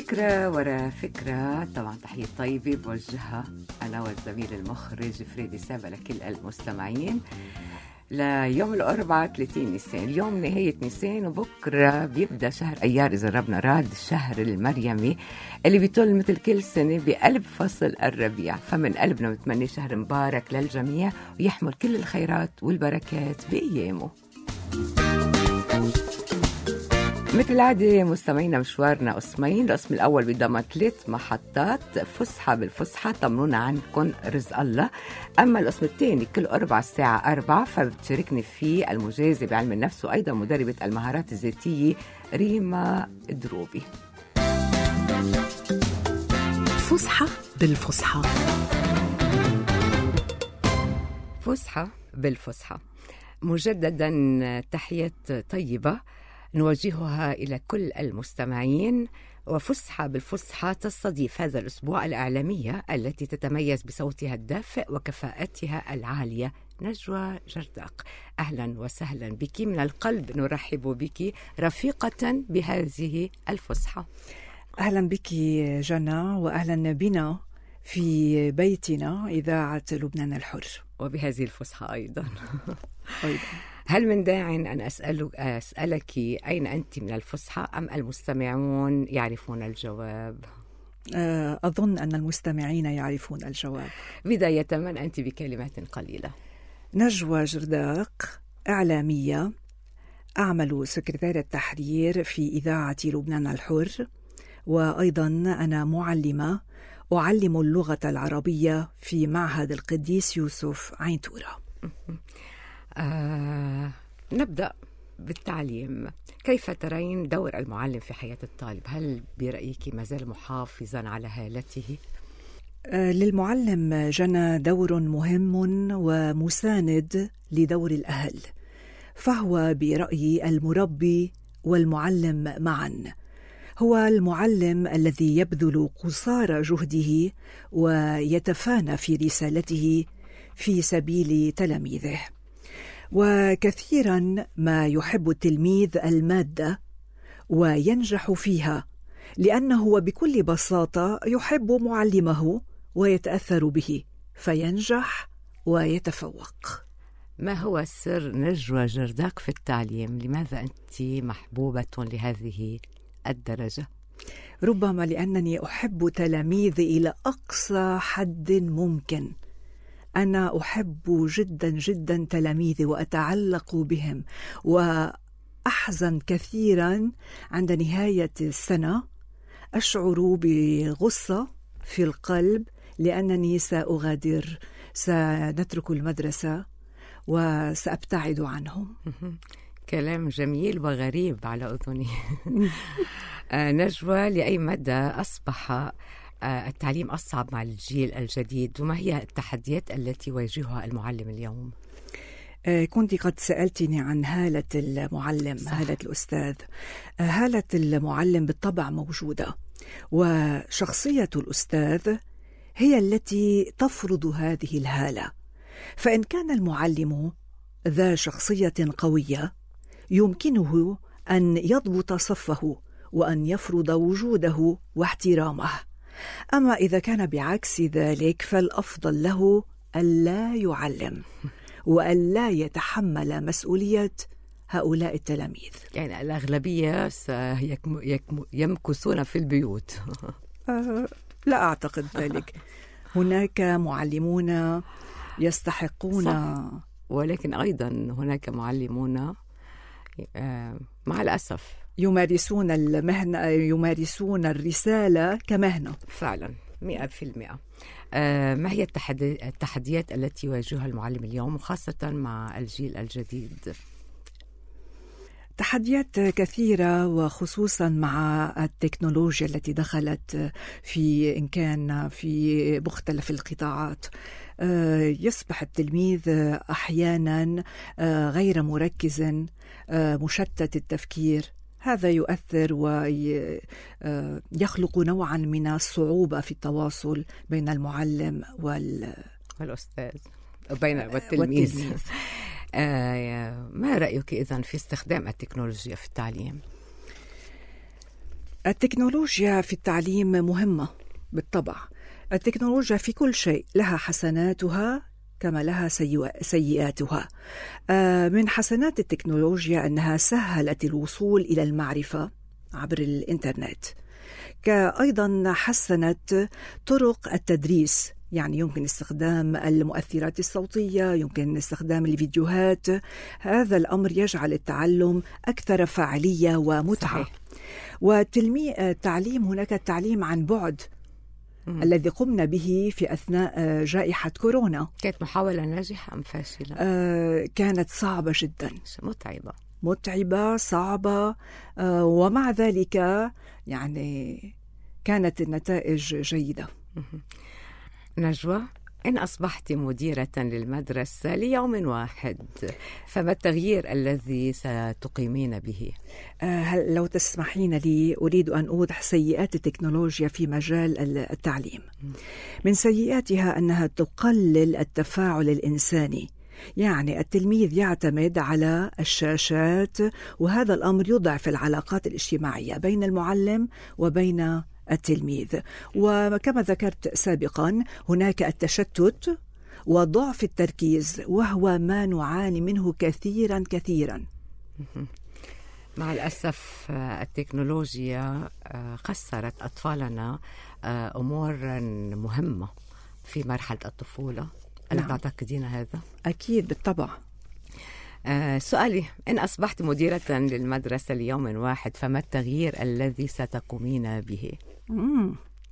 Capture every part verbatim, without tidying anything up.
فكرة ورا فكرة. طبعا تحية طيبة بوجهها أنا والزميل المخرج فريدي سابا لكل المستمعين ليوم الأربعاء ثلاثين نيسان. اليوم نهاية نيسان وبكرة بيبدأ شهر أيار إذا ربنا راد، الشهر المريمي اللي بيطل مثل كل سنة بقلب فصل الربيع. فمن قلبنا بنتمنى شهر مبارك للجميع ويحمل كل الخيرات والبركات بأيامه. مثل العادة مستمعينا مشوارنا قسمين. القسم الأول بيضم ثلاث محطات فسحة بالفسحة طمنونا عنكم رزق الله. أما القسم الثاني كل أربع الساعة أربعة فبتشاركني فيه المجازة بعلم النفس وأيضا مدربة المهارات الذاتية ريما دروبي. فسحة بالفسحة. فسحة بالفسحة. مجددا تحيات طيبة نوجهها إلى كل المستمعين. وفسحة بالفسحة تستضيف هذا الأسبوع الإعلامية التي تتميز بصوتها الدافئ وكفاءتها العالية نجوى جرداق. أهلا وسهلا بك، من القلب نرحب بك رفيقة بهذه الفسحة. أهلا بك جنى وأهلا بنا في بيتنا إذاعة لبنان الحر وبهذه الفسحة أيضا. أيضا هل من داع أن أسألك, أسألك أين أنت من الفسحة أم المستمعون يعرفون الجواب؟ أظن أن المستمعين يعرفون الجواب. بداية من أنت بكلمات قليلة؟ نجوى جرداق، إعلامية، أعمل سكرتير التحرير في إذاعة لبنان الحر، وأيضا أنا معلمة أعلم اللغة العربية في معهد القديس يوسف عين تورا. آه، نبدأ بالتعليم. كيف ترين دور المعلم في حياة الطالب؟ هل برأيك ما زال محافظا على هالته؟ آه، للمعلم جنى دور مهم ومساند لدور الأهل، فهو برأيي المربي والمعلم معا. هو المعلم الذي يبذل قصارى جهده ويتفانى في رسالته في سبيل تلاميذه. وكثيرا ما يحب التلميذ المادة وينجح فيها لأنه بكل بساطة يحب معلمه ويتأثر به فينجح ويتفوق. ما هو سر نجوى جرداق في التعليم؟ لماذا أنت محبوبة لهذه الدرجة؟ ربما لأنني أحب تلاميذي إلى أقصى حد ممكن. أنا أحب جدا جدا تلاميذي وأتعلق بهم، وأحزن كثيرا عند نهاية السنة، أشعر بغصة في القلب لأنني سأغادر، سنترك المدرسة وسأبتعد عنهم. كلام جميل وغريب على أذني. نجوى، لأي مدى أصبح التعليم أصعب مع الجيل الجديد، وما هي التحديات التي يواجهها المعلم اليوم؟ كنت قد سألتني عن هالة المعلم. صح. هالة الأستاذ. هالة المعلم بالطبع موجودة، وشخصية الأستاذ هي التي تفرض هذه الهالة. فإن كان المعلم ذا شخصية قوية يمكنه أن يضبط صفه وأن يفرض وجوده واحترامه. أما إذا كان بعكس ذلك فالأفضل له ألا يعلم وألا يتحمل مسؤولية هؤلاء التلاميذ. يعني الأغلبية يمكثون في البيوت. أه لا أعتقد ذلك. هناك معلمون يستحقون. صح. ولكن أيضا هناك معلمون مع الأسف يمارسون المهنة، يمارسون الرسالة كمهنة. فعلا مئة في المئة. ما هي التحديات التي يواجهها المعلم اليوم وخاصة مع الجيل الجديد؟ تحديات كثيرة، وخصوصا مع التكنولوجيا التي دخلت في إن كان في مختلف القطاعات. يصبح التلميذ أحيانا غير مركز، مشتت التفكير. هذا يؤثر ويخلق نوعا من الصعوبة في التواصل بين المعلم وال... والأستاذ بين والتلميذ, والتلميذ. آه ما رأيك إذن في استخدام التكنولوجيا في التعليم؟ التكنولوجيا في التعليم مهمة بالطبع. التكنولوجيا في كل شيء لها حسناتها كما لها سيئاتها. من حسنات التكنولوجيا أنها سهلت الوصول إلى المعرفة عبر الإنترنت، كأيضا حسنت طرق التدريس، يعني يمكن استخدام المؤثرات الصوتية، يمكن استخدام الفيديوهات. هذا الأمر يجعل التعلم أكثر فاعلية ومتعة. صحيح. والتعليم هناك التعليم عن بعد مم. الذي قمنا به في أثناء جائحة كورونا. كانت محاولة ناجحة أم فاشلة؟ آه كانت صعبة جدا، متعبة متعبة صعبة، آه ومع ذلك يعني كانت النتائج جيدة. نجوى، إن أصبحت مديرة للمدرسة ليوم واحد فما التغيير الذي ستقيمين به؟ هل لو تسمحين لي أريد أن أوضح سيئات التكنولوجيا في مجال التعليم. من سيئاتها أنها تقلل التفاعل الإنساني، يعني التلميذ يعتمد على الشاشات، وهذا الأمر يضعف العلاقات الاجتماعية بين المعلم وبين التلميذ. وكما ذكرت سابقا هناك التشتت وضعف التركيز، وهو ما نعاني منه كثيرا كثيرا. مع الأسف التكنولوجيا خسرت أطفالنا أمور مهمة في مرحلة الطفولة. ألا نعم. تعتقدين هذا؟ أكيد بالطبع. آه سؤالي، إن أصبحت مديرة للمدرسة ليوم واحد فما التغيير الذي ستقومين به؟ مم.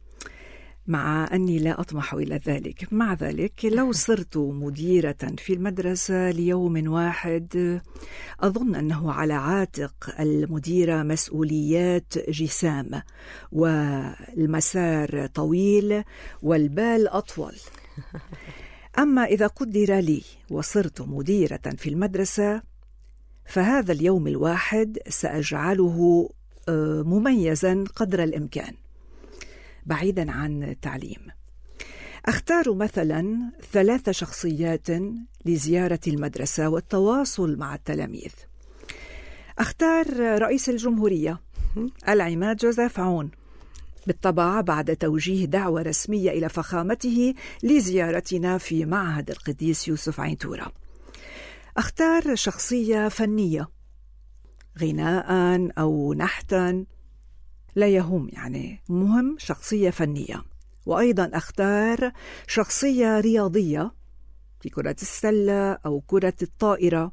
مع أني لا أطمح إلى ذلك، مع ذلك لو صرت مديرة في المدرسة ليوم واحد أظن أنه على عاتق المديرة مسؤوليات جسام، والمسار طويل والبال أطول. أما إذا قدر لي وصرت مديرة في المدرسة فهذا اليوم الواحد سأجعله مميزا قدر الإمكان بعيدا عن التعليم. أختار مثلا ثلاث شخصيات لزيارة المدرسة والتواصل مع التلاميذ. أختار رئيس الجمهورية العماد جوزيف عون، بالطبع بعد توجيه دعوة رسمية إلى فخامته لزيارتنا في معهد القديس يوسف عينتورة. أختار شخصية فنية، غناء أو نحتا لا يهم، يعني مهم شخصية فنية. وأيضا أختار شخصية رياضية في كرة السلة أو كرة الطائرة،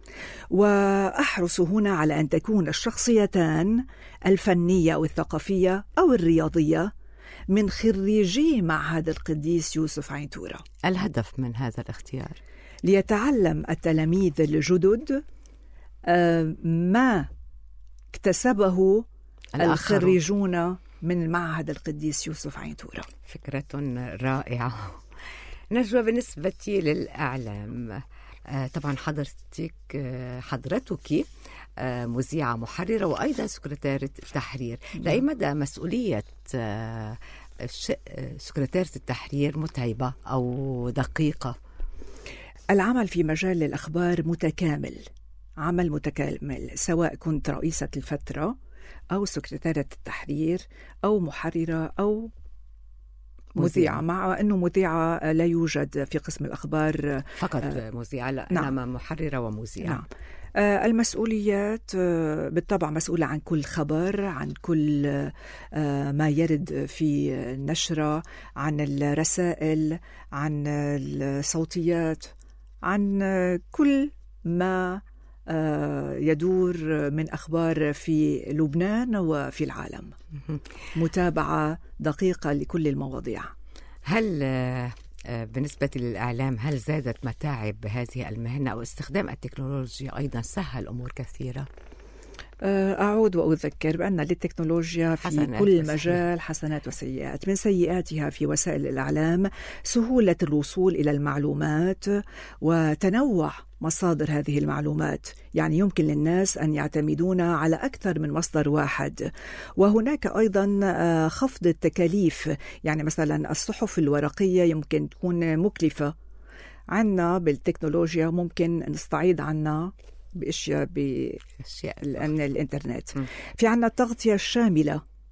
وأحرص هنا على أن تكون الشخصيتان الفنية أو الثقافية أو الرياضية من خريجي معهد القديس يوسف عينتورة. الهدف من هذا الاختيار ليتعلم التلاميذ الجدد ما اكتسبه الخريجون من معهد القديس يوسف عينتورة. فكرة رائعة. نجوى، بالنسبة للإعلام، طبعا حضرتك حضرتك مذيعة محررة وأيضا سكرتيرة التحرير. لأي مدى مسؤولية سكرتيرة التحرير متعبة أو دقيقة؟ العمل في مجال الأخبار متكامل، عمل متكامل، سواء كنت رئيسة الفترة أو سكرتيرة التحرير أو محررة أو مذيعة. مع أنه مذيعة لا يوجد في قسم الأخبار فقط آه مذيعة، لا نعم. إنما محررة ومذيعة. نعم. آه المسؤوليات آه بالطبع مسؤولة عن كل خبر، عن كل آه ما يرد في النشرة، عن الرسائل، عن الصوتيات، عن كل ما يدور من أخبار في لبنان وفي العالم. متابعة دقيقة لكل المواضيع. هل بالنسبة للإعلام هل زادت متاعب هذه المهنة أو استخدام التكنولوجيا أيضا سهل أمور كثيرة؟ أعود وأذكر بأن للتكنولوجيا في كل مجال حسنات وسيئات. من سيئاتها في وسائل الإعلام سهولة الوصول إلى المعلومات وتنوع مصادر هذه المعلومات، يعني يمكن للناس أن يعتمدون على أكثر من مصدر واحد. وهناك أيضا خفض التكاليف، يعني مثلا الصحف الورقية يمكن تكون مكلفة، عنا بالتكنولوجيا ممكن نستعيض عنها بأشياء بأشياء لأن الإنترنت. م. في عنا التغطية الشاملة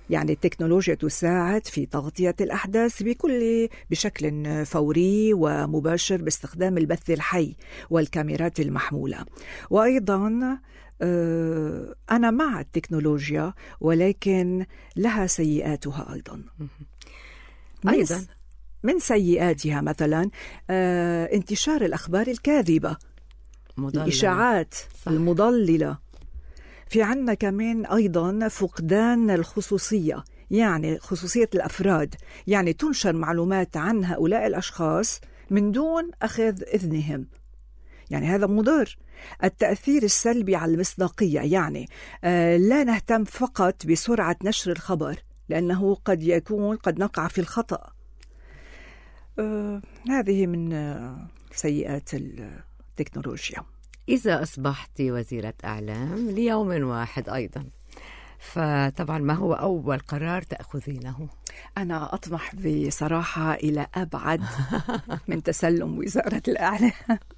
يعني التكنولوجيا تساعد في تغطية الأحداث بكل بشكل فوري ومباشر باستخدام البث الحي والكاميرات المحمولة. وأيضا أنا مع التكنولوجيا، ولكن لها سيئاتها أيضا. أيضا من سيئاتها مثلا انتشار الأخبار الكاذبة، مضللة. الإشاعات صح. المضللة. في عنا كمان أيضا فقدان الخصوصية، يعني خصوصية الأفراد، يعني تنشر معلومات عن هؤلاء الأشخاص من دون أخذ إذنهم، يعني هذا مضر. التأثير السلبي على المصداقية، يعني آه لا نهتم فقط بسرعة نشر الخبر لأنه قد يكون قد نقع في الخطأ. آه هذه من آه سيئات التكنولوجيا. إذا أصبحت وزيرة أعلام ليوم واحد أيضا، فطبعا ما هو أول قرار تأخذينه؟ أنا أطمح بصراحة إلى أبعد من تسلم وزارة الأعلام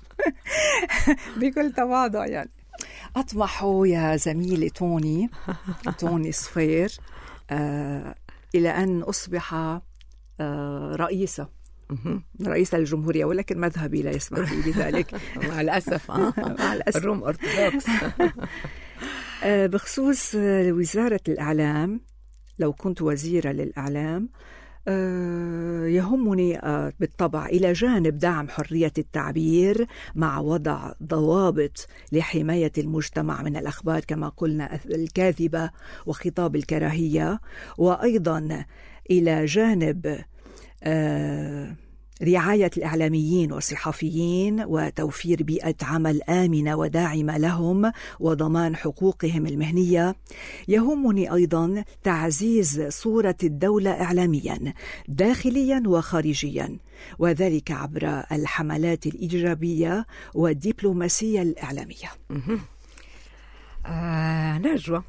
بكل تواضع. يعني أطمح يا زميلي توني توني صفير آه إلى أن أصبح آه رئيسة رئيس الجمهورية، ولكن مذهبي لا يسمح لي بذلك مع الأسف. مع الأسف الروم أرثوذكس. بخصوص وزارة الإعلام، لو كنت وزيرة للإعلام يهمني بالطبع إلى جانب دعم حرية التعبير مع وضع ضوابط لحماية المجتمع من الأخبار كما قلنا الكاذبة وخطاب الكراهية، وأيضا إلى جانب آه رعاية الإعلاميين والصحفيين وتوفير بيئة عمل آمنة وداعمة لهم وضمان حقوقهم المهنية. يهمني أيضا تعزيز صورة الدولة إعلاميا داخليا وخارجيا، وذلك عبر الحملات الإيجابية والدبلوماسية الإعلامية. آه نجوى،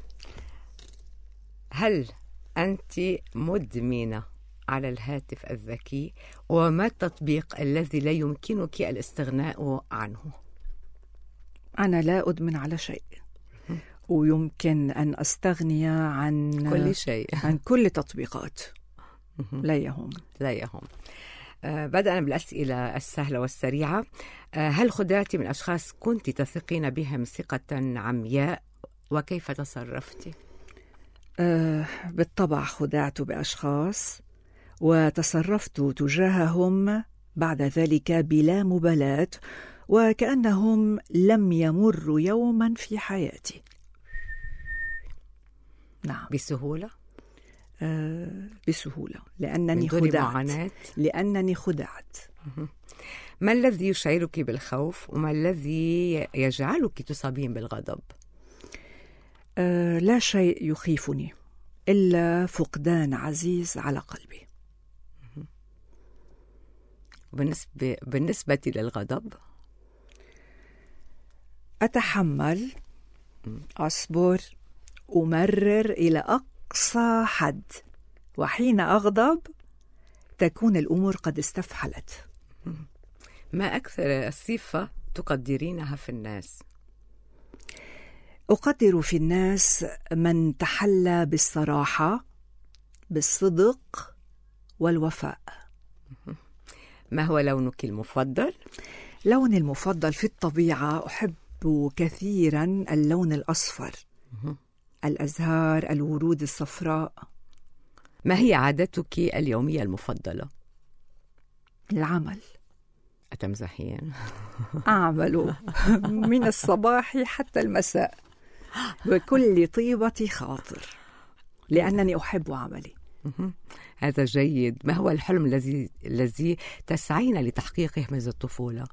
هل أنت مدمنة على الهاتف الذكي؟ وما التطبيق الذي لا يمكنك الاستغناء عنه؟ أنا لا أدمن على شيء، ويمكن أن أستغني عن كل شيء، عن كل تطبيقات. لا يهم لا يهم. آه بدأنا بالأسئلة السهلة والسريعة. آه هل خدعتي من أشخاص كنت تثقين بهم ثقة عمياء، وكيف تصرفتي؟ آه بالطبع خدعت بأشخاص وتصرفت تجاههم بعد ذلك بلا مبالاة، وكأنهم لم يمروا يوما في حياتي. نعم. بسهولة؟ آه بسهولة، لأنني خدعت لأنني خدعت. ما الذي يشعرك بالخوف، وما الذي يجعلك تصابين بالغضب؟ آه لا شيء يخيفني إلا فقدان عزيز على قلبي. بالنسبة, بالنسبة للغضب، أتحمل، أصبر، أمرر إلى أقصى حد، وحين أغضب تكون الأمور قد استفحلت. ما أكثر صفة تقدرينها في الناس؟ أقدر في الناس من تحلى بالصراحة، بالصدق والوفاء. ما هو لونك المفضل؟ لوني المفضل في الطبيعة أحب كثيرا اللون الأصفر، الأزهار، الورود الصفراء. ما هي عادتك اليومية المفضلة؟ العمل. أتمزحين؟ أعمل من الصباح حتى المساء بكل طيبة خاطر، لأنني أحب عملي. هذا جيد. ما هو الحلم الذي الذي تسعين لتحقيقه منذ الطفولة؟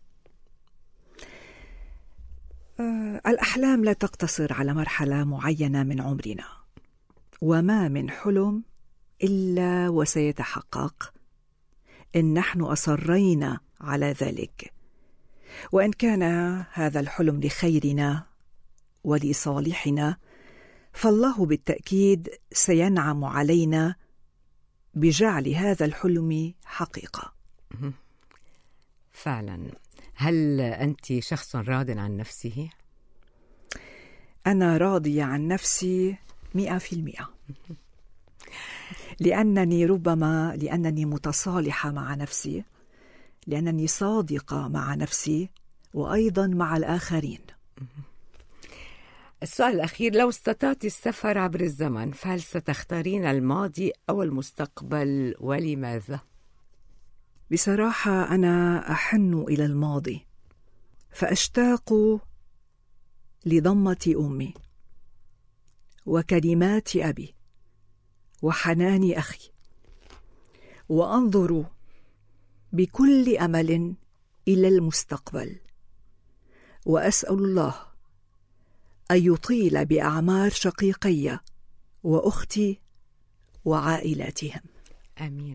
أه الأحلام لا تقتصر على مرحلة معينة من عمرنا، وما من حلم إلا وسيتحقق إن نحن أصرينا على ذلك، وإن كان هذا الحلم لخيرنا ولصالحنا فالله بالتأكيد سينعم علينا بجعل هذا الحلم حقيقة. فعلا. هل أنت شخص راض عن نفسه؟ أنا راضية عن نفسي مئة في المئة. لأنني ربما لأنني متصالحة مع نفسي، لأنني صادقة مع نفسي وأيضا مع الآخرين. السؤال الأخير، لو استطعت السفر عبر الزمن فهل ستختارين الماضي أو المستقبل ولماذا؟ بصراحة أنا أحن إلى الماضي، فأشتاق لضمة أمي وكلمات أبي وحنان أخي، وأنظر بكل أمل إلى المستقبل، وأسأل الله أن يطيل بأعمار شقيقي وأختي وعائلاتهم. آمين.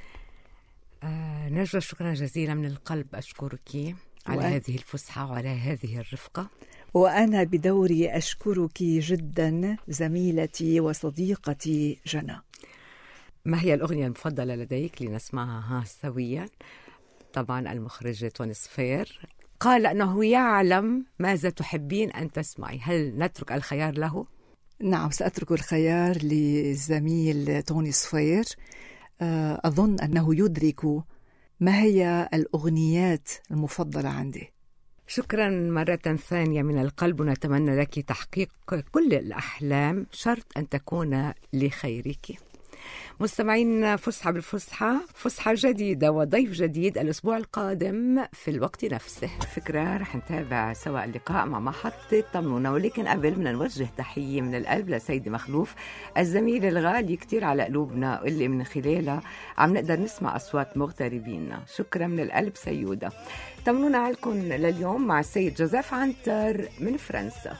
آه نجوى، شكرا جزيلا من القلب، أشكرك على وأن... هذه الفسحة وعلى هذه الرفقة. وأنا بدوري أشكرك جدا زميلتي وصديقتي جنى. ما هي الأغنية المفضلة لديك لنسمعها سويا؟ طبعا المخرج توني صفير قال أنه يعلم ماذا تحبين أن تسمعي، هل نترك الخيار له؟ نعم، سأترك الخيار للزميل توني صفير. أظن أنه يدرك ما هي الأغنيات المفضلة عندي. شكرا مرة ثانية من القلب، ونتمنى لك تحقيق كل الأحلام، شرط أن تكون لخيرك. مستمعين فسحة بالفسحة، فسحة جديدة وضيف جديد الأسبوع القادم في الوقت نفسه. فكرة رح نتابع سوا اللقاء مع محطة طمنونة، ولكن قبل بدنا نوجه تحية من القلب لسيدي مخلوف الزميل الغالي كتير على قلوبنا، اللي من خلالها عم نقدر نسمع أصوات مغتربينا. شكرا من القلب سيودة. طمنونا عليكم لليوم مع السيد جوزيف عنتر من فرنسا.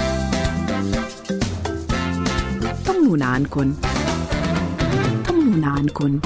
طمنونا عنكم طمنونا عنكم.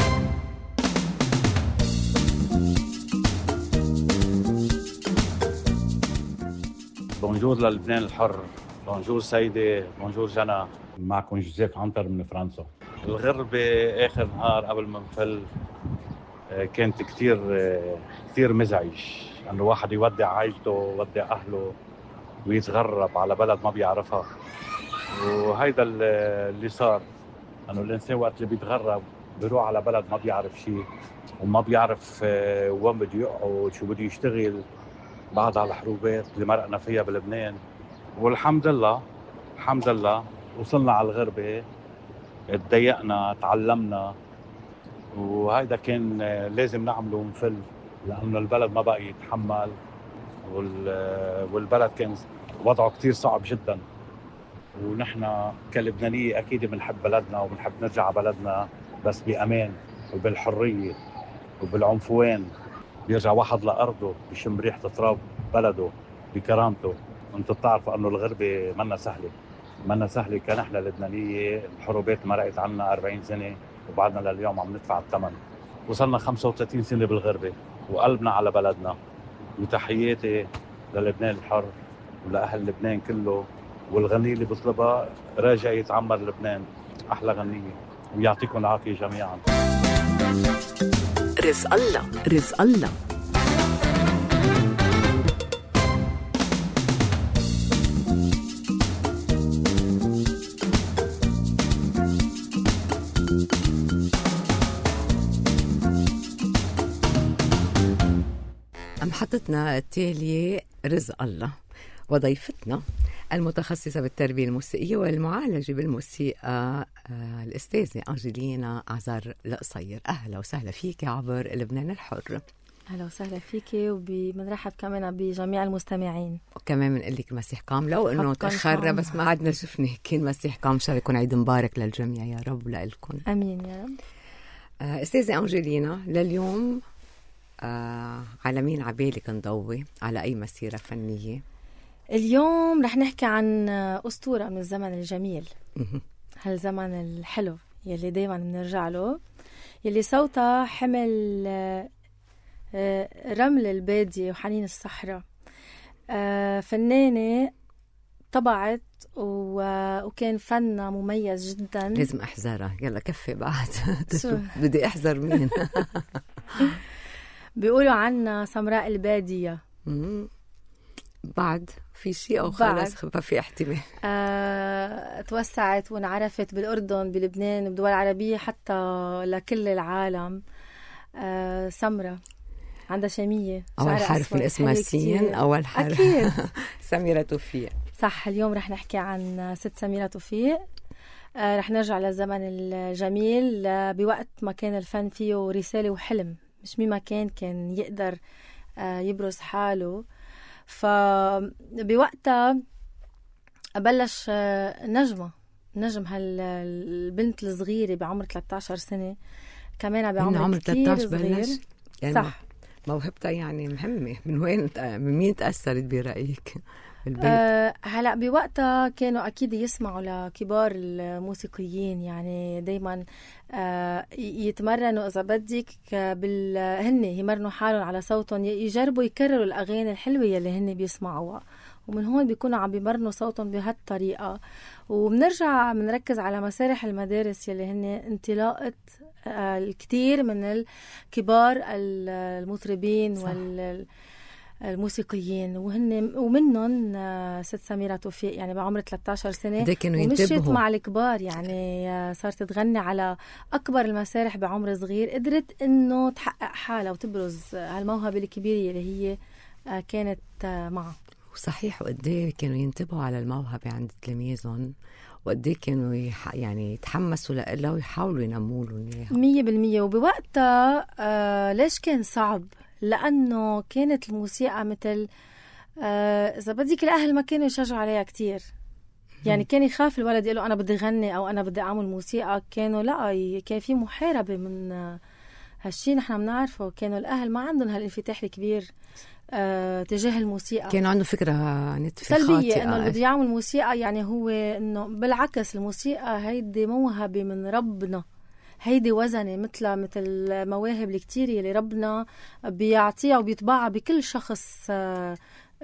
بونجور للبنان الحر، بونجور سيدي، بونجور جنى. معكم جوزيف عنتر من فرنسا. الغربة آخر نهار قبل ما نفل كانت كتير كتير مزعج، أنه واحد يودع عائلته ويودع أهله ويتغرب على بلد ما بيعرفها. وهيدا اللي صار، أنه الإنسان وقت اللي بيتغرب بيروح على بلد ما بيعرف شيء وما بيعرف وين بده يقعد، شو بده يشتغل بعد على الحروبات اللي مرقنا فيها بلبنان. والحمد لله الحمد لله وصلنا على الغربة، تضايقنا، تعلمنا، وهيدا كان لازم نعمله ونفل، لأنه البلد ما بقى يتحمل، والبلد كان وضعه كتير صعب جدا. ونحن كلبنانية أكيد بنحب بلدنا وبنحب نرجع على بلدنا، بس بأمان وبالحرية وبالعنفوان. بيرجع واحد لأرضه بيشم ريحة تراب بلده بكرامته. انتوا بتعرفوا أنه الغربة منا سهلة منا سهلة. كان احنا لبنانية الحروبات مرقت عنا أربعين سنة وبعدنا لليوم عم ندفع الثمن. وصلنا خمسة وثلاثين سنة بالغربة وقلبنا على بلدنا. وتحياتي للبنان الحر ولأهل لبنان كله. والغنية اللي بطلبها راجع يتعمر لبنان، أحلى غنية. ويعطيكم العافية جميعا. رزق الله رزق الله. محطتنا التالية رزق الله، وضيفتنا المتخصصة بالتربية الموسيقية والمعالجة بالموسيقى الأستاذة أنجلينا عزار القصير. أهلا وسهلا فيك عبر لبنان الحر. أهلا وسهلا فيك، وبنرحب كمان بجميع المستمعين. وكمان بنقول لك مسيح قام، لو إنه تأخرنا بس ما عدنا شفنا كين مسيح قام. شاء يكون عيد مبارك للجميع يا رب ولكم. أمين يا رب. أستاذة أنجلينا، لليوم آه على مين عبالك نضوي؟ على أي مسيرة فنية؟ اليوم رح نحكي عن أسطورة من الزمن الجميل، هالزمن الحلو يلي دايما بنرجع له، يلي صوتها حمل رمل البادية وحنين الصحراء. فنانة طبعت وكان فنها مميز جدا. لازم أحذرها، يلا كفي بعد. بدي أحذر مين؟ بيقولوا عنا سمراء البادية. بعد في شيء أو بعد. خلص خبا في احتمال؟ آه، توسعت وانعرفت بالأردن بلبنان بالدول العربية حتى لكل العالم. آه، سمرة عندها شامية، أول حرف من اسمها سين، أول حرف. أكيد. سميرة توفيق. صح. اليوم رح نحكي عن ست سميرة توفيق. آه، رح نرجع للزمن الجميل، آه، بوقت ما كان الفن فيه رسالة وحلم، مش مين ما كان كان يقدر آه، يبرز حاله. فبوقتها بلش آه، نجمة نجم هالبنت الصغيرة بعمر ثلاثة عشر سنة، كمان بعمر كتير صغير. يعني صح. موهبتها يعني مهمة. من وين من مين تأثرت برأيك بالبيت؟ أه هلا بوقتها كانوا أكيد يسمعوا لكبار الموسيقيين، يعني دايما أه يتمرنوا إذا بدك بال هن يمرنوا حالهم على صوتهم، يجربوا يكرروا الأغاني الحلوة يلي هن بيسمعوها، ومن هون بيكونوا عم بيمرنوا صوتهم بهالطريقة. وبنرجع بنركز على مسارح المدارس يلي هن انطلاقة آه الكثير من الكبار المطربين والموسيقيين، وهن ومنهم آه ست سميرة توفيق يعني بعمر ثلاثة عشر سنة، ومشيت مع الكبار، يعني آه صارت تغني على أكبر المسارح بعمر صغير، قدرت إنه تحقق حالها وتبرز هالموهبة الكبيرة اللي هي آه كانت آه معها. وصحيح، وقديه كانوا ينتبهوا على الموهبة عند تلاميذهم، وقديه كانوا يح... يعني يتحمسوا لها ويحاولوا ينموا لهم اياها مية بالمية. وبوقتها آه ليش كان صعب؟ لأنه كانت الموسيقى مثل آه إذا بدك الأهل ما كانوا يشجعوا عليها كتير، يعني كان يخاف الولد يقول له أنا بدي غني أو أنا بدي أعمل موسيقى، كانوا لا، كان في محاربة من آه هالشي نحن بنعرفه. كانوا الأهل ما عندهم هالانفتاح الكبير آه، تجاه الموسيقى، كان عنده فكرة نتفة سلبية إنه اللي بده يعمل موسيقى يعني هو إنه بالعكس، الموسيقى هيدي موهبة من ربنا، هيدي وزنة مثل مثل مواهب الكتير اللي ربنا بيعطيها وبيطبعها بكل شخص، آه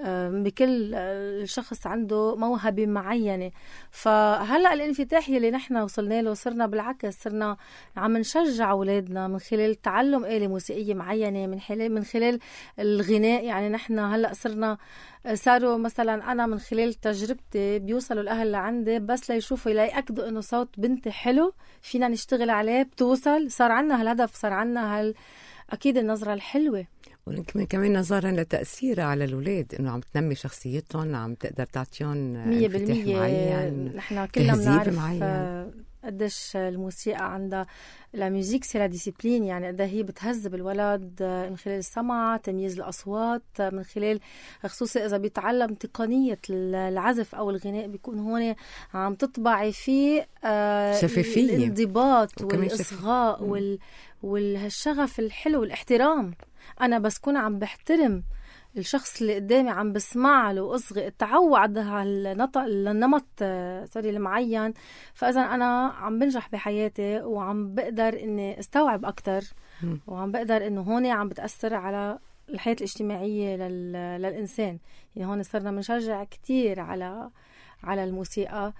بكل الشخص عنده موهبة معينة. فهلأ الانفتاح اللي نحن وصلنا له صرنا بالعكس، صرنا عم نشجع أولادنا من خلال تعلم آلة موسيقية معينة، من خلال من خلال الغناء. يعني نحن هلأ صرنا صاروا مثلا أنا من خلال تجربتي بيوصلوا الأهل لعندي بس ليشوفوا ليأكدوا إنه صوت بنتي حلو فينا نشتغل عليه، بتوصل، صار عنا هالهدف، صار عنا هال أكيد النظرة الحلوة، وكمان كمان نظرا لتأثيرها على الأولاد، إنه عم تنمي شخصيتهم، عم تقدر تعطيهم مية بالمية. نحن كلنا بنعرف قديش الموسيقى عندها لا ميوزيك سي لا ديسيبلين، يعني قد هي بتهذب الولد من خلال السمع، تمييز الأصوات، من خلال خصوصي إذا بيتعلم تقنية العزف أو الغناء بيكون هون عم تطبعي فيه شفافية، الانضباط والإصغاء وال والشغف الحلو والاحترام. أنا بس كون عم بحترم الشخص اللي قدامي، عم بسمع له وأصغي تعود على النمط سوري المعين، فإذا أنا عم بنجح بحياتي وعم بقدر إني استوعب أكتر، وعم بقدر إنه هون عم بتأثر على الحياة الاجتماعية لل... للإنسان. يعني هون صرنا بنشجع كتير على على الموسيقى،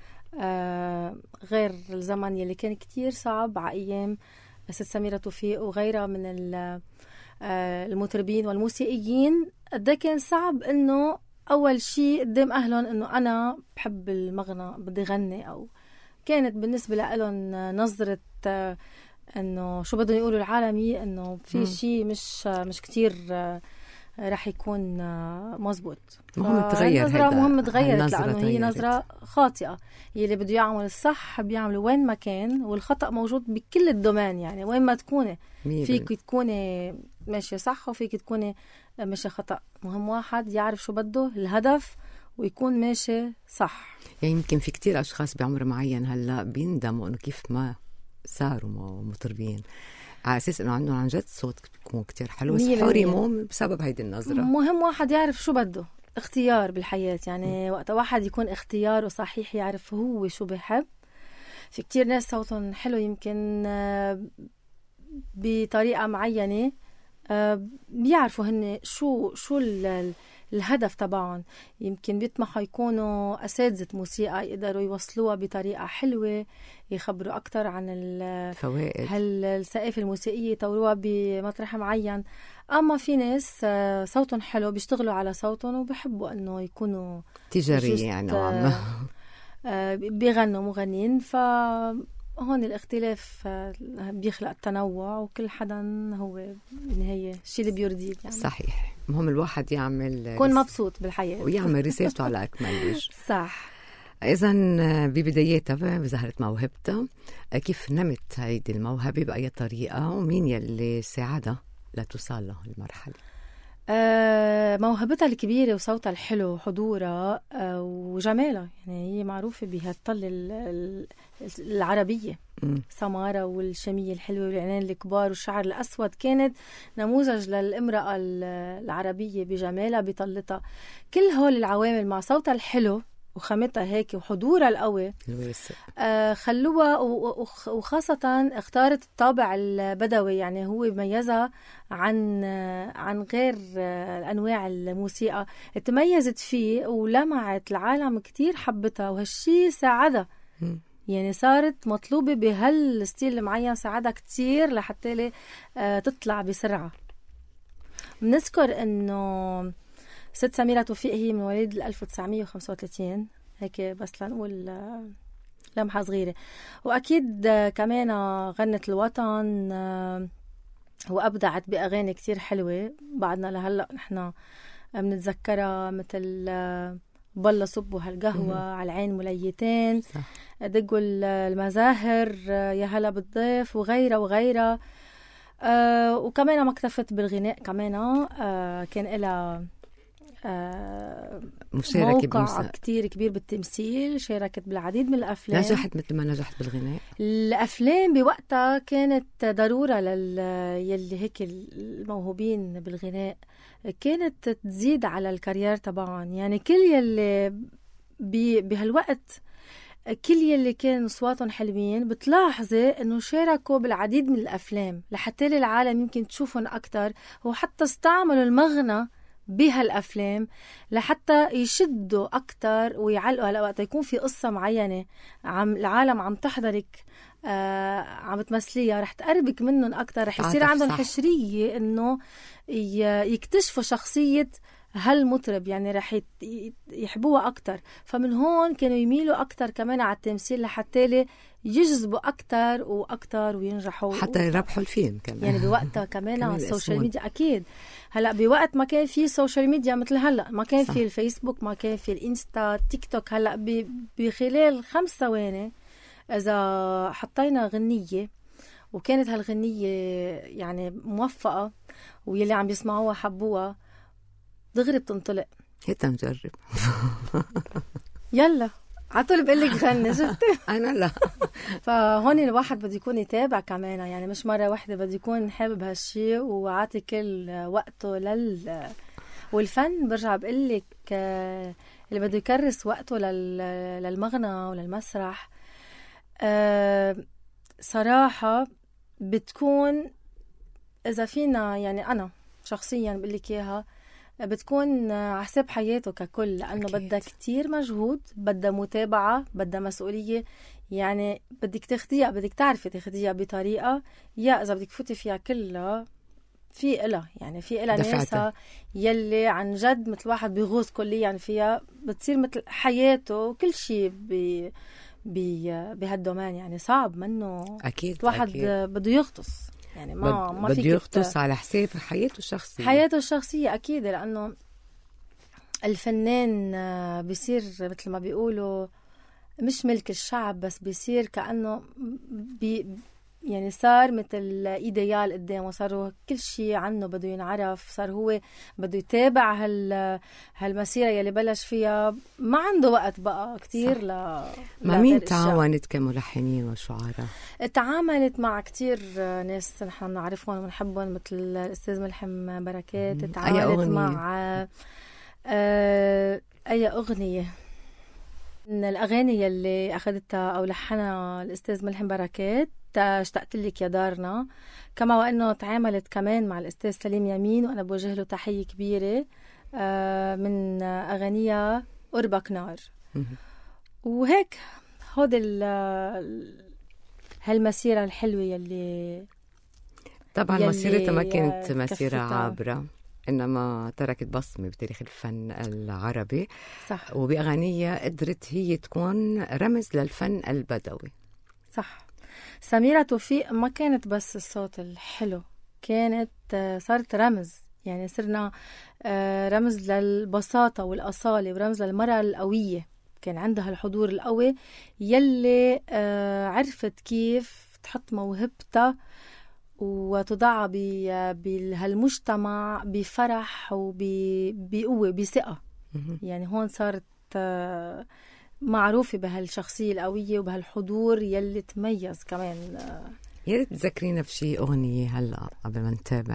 آه غير الزمن يلي كان كتير صعب على أيام ست سميرة توفيق وغيرها من المطربين والموسيقيين. ده كان صعب إنه أول شيء قدام أهلهم إنه أنا بحب المغنى بدي غني، أو كانت بالنسبة لهم نظرة إنه شو بدهم يقولوا العالمي، إنه في شيء مش مش كتير رح يكون مزبوط. مهم تغير، النظرة مهم تغيرت لأنه هي نظرة خاطئة. يلي بده يعمل الصح بيعمله وين ما كان، والخطأ موجود بكل الدومين، يعني وين ما تكوني فيك تكوني ماشي صح وفيك تكوني ماشي خطأ. مهم واحد يعرف شو بده الهدف ويكون ماشي صح. يعني يمكن في كتير أشخاص بعمر معين هلأ بيندموا إنه كيف ما صاروا مطربين على أساس إنه عندهم عن جد صوت بيكون كتير حلو، بس حرموا بسبب هيدي النظرة. مهم واحد يعرف شو بده، اختيار بالحياة، يعني م. وقت واحد يكون اختياره صحيح، يعرف هو شو بيحب. في كتير ناس صوتهم حلو يمكن بطريقة معينة، بيعرفوا هن شو شو الهدف تبعهم. يمكن بيطمحوا يكونوا أساتذة موسيقى يقدروا يوصلوها بطريقة حلوة، يخبروا أكتر عن فوائد هالسقافة الموسيقية، يطوروها بمطرح معين. أما في ناس صوتهم حلو بيشتغلوا على صوتهم وبيحبوا أنه يكونوا تجارية يعني عامة بيغنوا مغنين. فهون الاختلاف بيخلق التنوع، وكل حدا هو بالنهاية الشيء اللي بيرضيه يعني. صحيح، مهم الواحد يعمل يكون مبسوط بالحياة ويعمل رسالته على أكمل وجه. صح. إذن ببدايتها بظهرت موهبتها، كيف نمت هيدي الموهبة بأي طريقة، ومين يلي ساعدها لتوصل له المرحلة؟ آه موهبتها الكبيرة وصوتها الحلو وحضورها آه وجمالها، يعني هي معروفة بهالطلة العربية. م. سمارة والشمية الحلوة والعينين الكبار والشعر الأسود، كانت نموذج للامرأة العربية بجمالها بطلتها. كل هول العوامل مع صوتها الحلو وخامتها هيك وحضورها القوي آه خلوها، وخاصة اختارت الطابع البدوي، يعني هو ميزها عن عن غير أنواع الموسيقى، تميزت فيه ولمعت العالم كتير حبتها، وهالشي ساعدها يعني صارت مطلوبة بهالستيل المعين، ساعدها كتير لحتى لي آه تطلع بسرعة. بنذكر انه ست سميرة توفيق هي من مواليد ألف وتسعمية وخمسة وثلاثين، هيك بس لنقول لمحة صغيرة. وأكيد كمان غنت الوطن وأبدعت بأغاني كتير حلوة بعدنا لهلأ نحن بنتذكرها، مثل بلا صبوا هالقهوة، على العين مليتين، دقوا المزاهر، يا هلا بالضيف، وغيرها وغيرها. آه وكمان ما اكتفت بالغناء، كمان آه كان لها آه موقع بمس... كتير كبير بالتمثيل، شاركت بالعديد من الأفلام، نجحت مثل ما نجحت بالغناء. الأفلام بوقتها كانت ضرورة لل يلي هيك الموهوبين بالغناء، كانت تزيد على الكارير طبعا. يعني كل يلي ب... بهالوقت كل يلي كانوا أصواتهم حلوين بتلاحظي انه شاركوا بالعديد من الأفلام لحتى العالم يمكن تشوفهم أكتر، وحتى استعملوا المغنى بهالأفلام لحتى يشدوا أكتر ويعلقوا. هلا وقت يكون في قصة معينة عم العالم عم تحضرك آه عم تمثليها، رح تقربك منهم أكتر، رح يصير عندهم حشرية إنه يكتشفوا شخصية هالمطرب، يعني رح يحبوها أكتر. فمن هون كانوا يميلوا أكتر كمان على التمثيل لحتى لي يجذبوا أكتر وأكتر وينجحوا، حتى يربحوا الفيلم كمان. يعني بوقتها كمان على السوشيال ميديا. أكيد هلأ بوقت ما كان في سوشيال ميديا مثل هلأ، ما كان في الفيسبوك، ما كان في الإنستا، تيك توك. هلأ بخلال خمس ثواني إذا حطينا غنية وكانت هالغنية يعني موفقة ويلي عم يسمعوها حبوها، دغري بتنطلق. هيدا نجرب. يلا عطول بقلك غني، شفتي؟ أنا لا. فهون الواحد بده يكون يتابع كمان، يعني مش مرة واحدة، بده يكون حابب هالشي وعاطي كل وقته لل والفن. برجع بقلك اللي بده يكرس وقته لل... للمغنى وللمسرح أه صراحة بتكون، إذا فينا يعني أنا شخصيا بقلك إياها، بتكون على حساب حياته ككل، لأنه بدها كتير مجهود، بدها متابعة، بدها مسؤولية. يعني بدك تاخديها، بدك تعرفي تاخديها بطريقة، يا إذا بدك تفوتي فيها كلها في إلها، يعني في إلها ناسها يلي عن جد مثل واحد بيغوص كليا فيها، بتصير مثل حياته وكل شيء ب بهالدومان. يعني صعب منه أكيد واحد أكيد. بده يغطس، يعني ما ما بده يغطس على حساب حياته الشخصية. حياته الشخصية أكيد، لأنه الفنان بيصير مثل ما بيقولوا مش ملك الشعب، بس بيصير كأنه بي يعني صار مثل إيديال قدامه، صار كل شيء عنه بده ينعرف، صار هو بده يتابع هال هالمسيرة يلي بلش فيها، ما عنده وقت بقى كتير. ل مع مين تعاونت كملحنين وشعراء؟ تعاملت مع كتير ناس نحن نعرفهم ونحبهم، مثل الأستاذ ملحم بركات. تعاملت مع آه أي أغنية من الأغاني يلي أخذتها أو لحنها الأستاذ ملحم بركات، اشتقت لك يا دارنا. كما وأنه تعاملت كمان مع الأستاذ سليم يمين، وأنا بوجه له تحية كبيرة آه من أغنية قربك نار. وهيك هود ال هالمسيرة الحلوة يلي طبعا يلي مسيرتها ما كانت مسيرة كفتها. عابرة، إنما تركت بصمة بتاريخ الفن العربي. صح وبأغنية قدرت هي تكون رمز للفن البدوي. صح. سميرة توفيق ما كانت بس الصوت الحلو، كانت آه، صارت رمز، يعني صرنا آه، رمز للبساطة والأصالة ورمز للمرأة القوية. كان عندها الحضور القوي يلي آه، عرفت كيف تحط موهبتها وتضعها بهالمجتمع بفرح وبقوة بثقة. يعني هون صارت آه، معروفة بهالشخصية القوية وبهالحضور يلي تميز كمان. يا ريت تذكرينا بشي أغنية هلا قبل ما نتابع.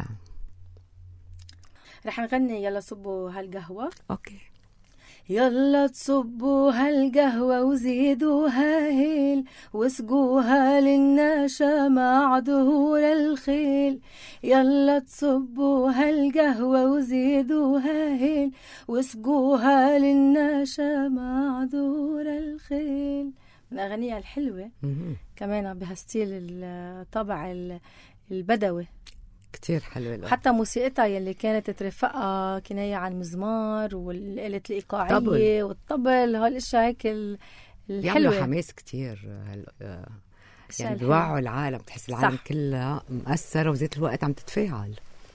رح نغني يلا صبوا هالقهوة. أوكي. يلا تصبوا هالقهوة وزيدوها هيل واسقوها للنشا مع ظهور الخيل. يلا تصبوا هالقهوة وزيدوها هيل واسقوها للنشا مع ظهور الخيل. من أغنية الحلوة كمان بهالستيل الطبع البدوي كتير حلوة. حتى موسيقتها يلي كانت ترفقها كناية عن مزمار والآلة الإيقاعية طبل. والطبل، هالاشياء هيك الحلوة يعملوا حماس كتير. يعني بيوعوا العالم، تحس العالم صح. كلها مأثرة وزيت الوقت عم تتفاعل.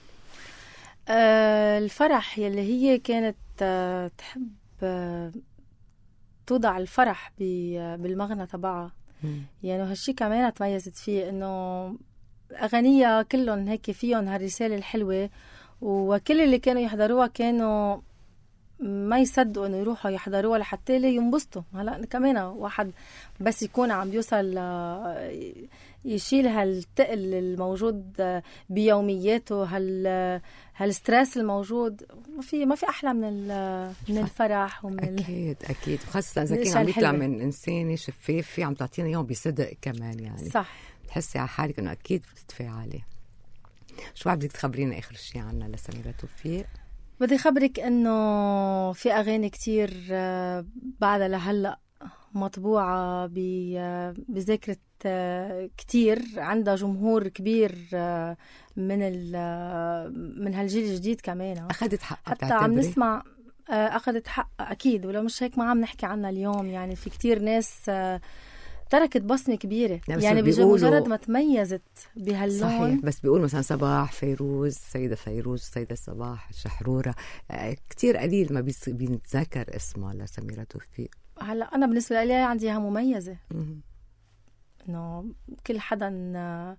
آه الفرح يلي هي كانت آه تحب آه توضع الفرح بالمغنى تبعها. يعني هالشي كمان تميزت فيه، انه أغنية كلهم هيك فيهم هالرسالة الحلوة، وكل اللي كانوا يحضروها كانوا ما يصدقوا انه يروحوا يحضروها لحتى لي ينبسطوا. هلا كمان واحد بس يكون عم بيوصل يشيل هالتقل الموجود بيومياته، هال هالستريس الموجود، ما في ما في احلى من من الفرح ومن اكيد اكيد، وخاصه اذا كان عم يطلع من انسانه شفافه عم تعطينا اياه بصدق كمان. يعني صح، تحسي على حالك انه اكيد بتتفاعلي. شو بعد بدك تخبرينا اخر شيء عنها لسميرة توفيق؟ بدي خبرك انه في اغاني كتير بعدها لهلا مطبوعه بذاكره كتير، عندها جمهور كبير من من هالجيل الجديد كمان. اخذت حق حتى عم نسمع اخذت حق اكيد، ولو مش هيك ما عم نحكي عنها اليوم. يعني في كتير ناس تركت بصمة كبيرة، يعني بمجرد ما تميزت بهاللون. صحيح، بس بيقول مثلا صباح فيروز، سيدة فيروز، سيدة صباح، شحرورة، كتير قليل ما بيتذكر اسمها لسميرة توفيق. هلا أنا بالنسبة لي عندي اياها مميزة، إنه كل حدا.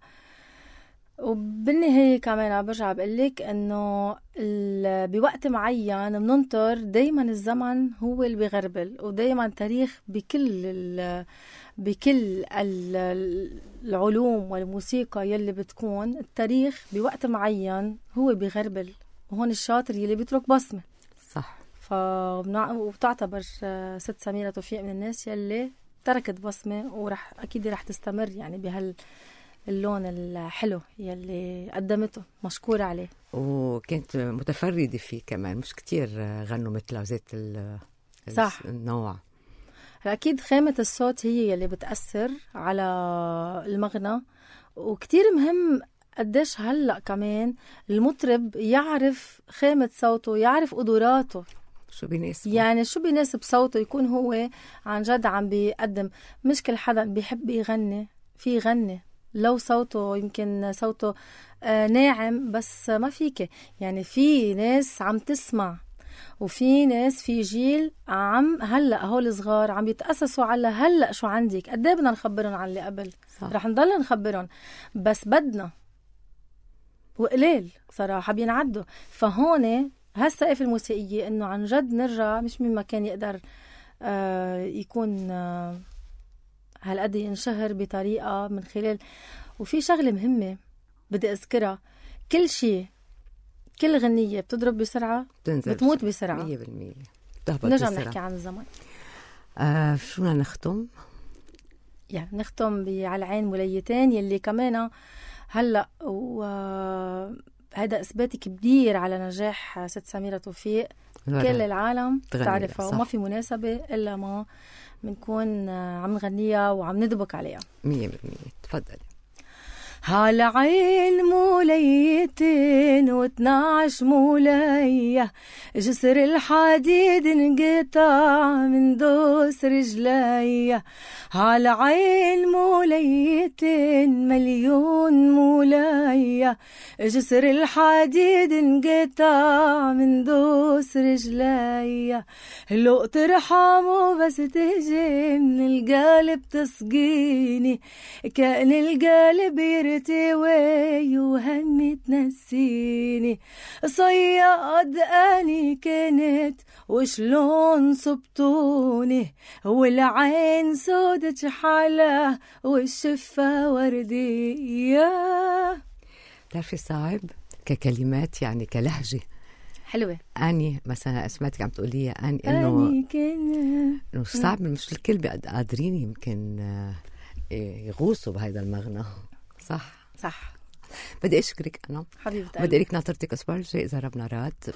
وبالنهاية كمان برجع بقلك إنه بوقت معين بننطر دايما الزمن هو اللي بيغربل، ودايما تاريخ بكل بكل العلوم والموسيقى يلي بتكون التاريخ بوقت معين هو بيغربل، وهون الشاطر يلي بيترك بصمة. صح. وبتعتبر ست سميرة توفيق من الناس يلي تركت بصمة، ورح أكيد رح تستمر يعني بهال اللون الحلو يلي قدمته، مشكورة عليه. وكانت متفردة فيه كمان، مش كتير غنوا مثله وزيت صح النوع. أكيد خامة الصوت هي يلي بتأثر على المغنى، وكتير مهم قديش هلأ كمان المطرب يعرف خامة صوته، يعرف قدراته، شو بيناسب، يعني شو بيناسب صوته، يكون هو عن جد عم بيقدم. مش كل حدا بيحب يغني في يغني لو صوته يمكن صوته آه ناعم، بس ما فيك. يعني في ناس عم تسمع، وفي ناس في جيل عم هلأ هول صغار عم يتأسسوا على هلأ شو عندك. قد ايه بدنا نخبرهم عن اللي قبل؟ صح. رح نضل نخبرهم، بس بدنا وقليل صراحة بينعدوا. فهون هالسقف الموسيقية انه عن جد نرجع، مش مين ما كان يقدر آه يكون آه هالقد ينشهر بطريقة من خلال. وفي شغلة مهمة بدي أذكرها، كل شيء كل غنية بتضرب بسرعة بتموت بسرعة مية بالمية. نرجع نحكي عن الزمن. آه شو بدنا نختم؟ يعني نختم على العين مليتين يلي كمان هلأ و هذا إثبات كبير على نجاح ست سميرة توفيق. كل العالم تعرفها وما في مناسبة إلا ما بنكون عم نغنيها وعم ندبك عليها. مية بالمية. تفضلي. هالعين موليتين واثناش مولية، جسر الحديد انقطع من دوس رجلية. هالعين موليتين مليون مولية، جسر الحديد انقطع من دوس رجلية. لو ترحموا بس تجي من القلب تسقيني، كأن القلب يرتوي وهمي تنسيني. صياد أني كنت وشلون صبتوني، والعين سودة حالة والشفة وردية. تعرفي صعب ككلمات يعني كلهجة حلوة. أني مثلا أسمعتك عم تقولي أني إنه إنه صعب، مش الكل قادرين يمكن يغوصوا بهذا المغنى. صح صح. بدي أشكرك أنا حبيبتي، بدي لك ناطرتك أسبوع الجاي إذا ربنا راد.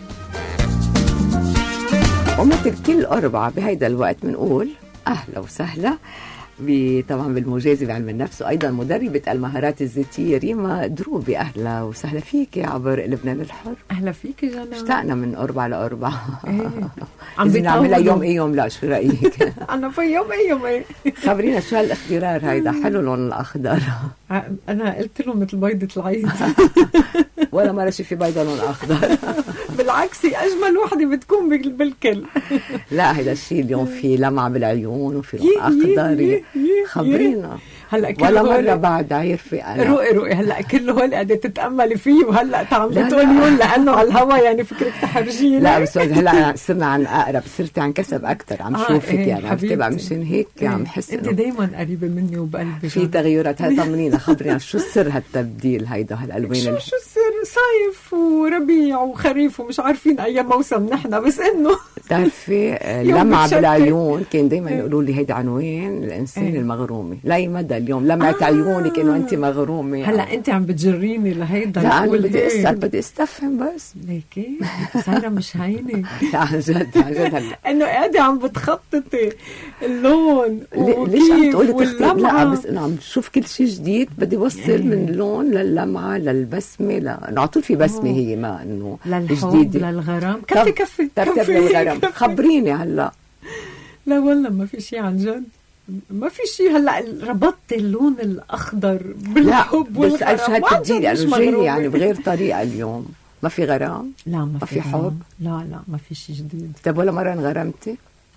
ومثل كل أربعة بهيدا الوقت بنقول أهلا وسهلا طبعا بالمجازي بعلم النفس وأيضا مدربة المهارات الذاتية ريما دروبي. أهلا وسهلا فيك عبر لبنان الحر. أهلا فيك جانا. اشتقنا من أربعة لأربعة. إيه. عم نعملها يوم إيه يوم لا، شو رأيك؟ أنا في يوم إيه يوم إيه. خبرينا شو هالاخترار هيدا، حلو اللون الأخضر. أنا قلت له مثل بيضة العيد. ولا مرة شي في بيضة لون أخضر. بالعكس أجمل وحدة بتكون بالكل. لا هيدا الشيء اليوم في لمعة بالعيون وفي لون أخضر. خبرينا هلا ولا مرة بعد عارفة أنا. روقي روقي هلا كله هون قاعدة تتأملي فيه وهلا تعم بتقوليون لأنه على الهوا يعني فكرك تحرجيني. لا بس هلا صرنا عن أقرب، صرتي عن كسب أكتر، عم آه شوفك إيه يعني عم تبقى مشان هيك إيه. عم حس أنت دايما قريبة مني وبقلبي في تغيرات. هاي طمنينا خبرينا شو السر هالتبديل هيدا هالألوان. شو شو السر؟ صيف وربيع وخريف ومش عارفين أي موسم نحن، بس إنه تعرفي لمعة بالعيون كان دايما يقولوا لي هيدا عنوان الإنسان ايه. المغرومي. لا مدى اليوم لمعت آه. عيونك إنه أنت مغرومة. هلا يعني. أنت عم بتجريني لهيدا. لا أنا بدي أسأل، بدي أستفهم بس. ليكي سارة مش هيني. لا عن جد عن جد هلا إنه قاعدة عم بتخططي اللون ليش عم تقولي تخطيط؟ لا بس إنه عم تشوف كل شيء جديد، بدي وصل من اللون لللمعة للبسمة، لا إنه على طول في بسمة هي ما إنه جديدة للغرام. كفي كفي كفي للغرام. خبريني هلا. لا والله ما في شيء عن جد، ما في شيء. هلا ربطت اللون الاخضر بالحب والغرام. بس شو هالتبديل يعني جاي يعني بغير طريقه اليوم؟ ما في غرام؟ لا ما, ما في, في حب؟ لا لا ما في شيء جديد. طيب ولا مره انغرمتي؟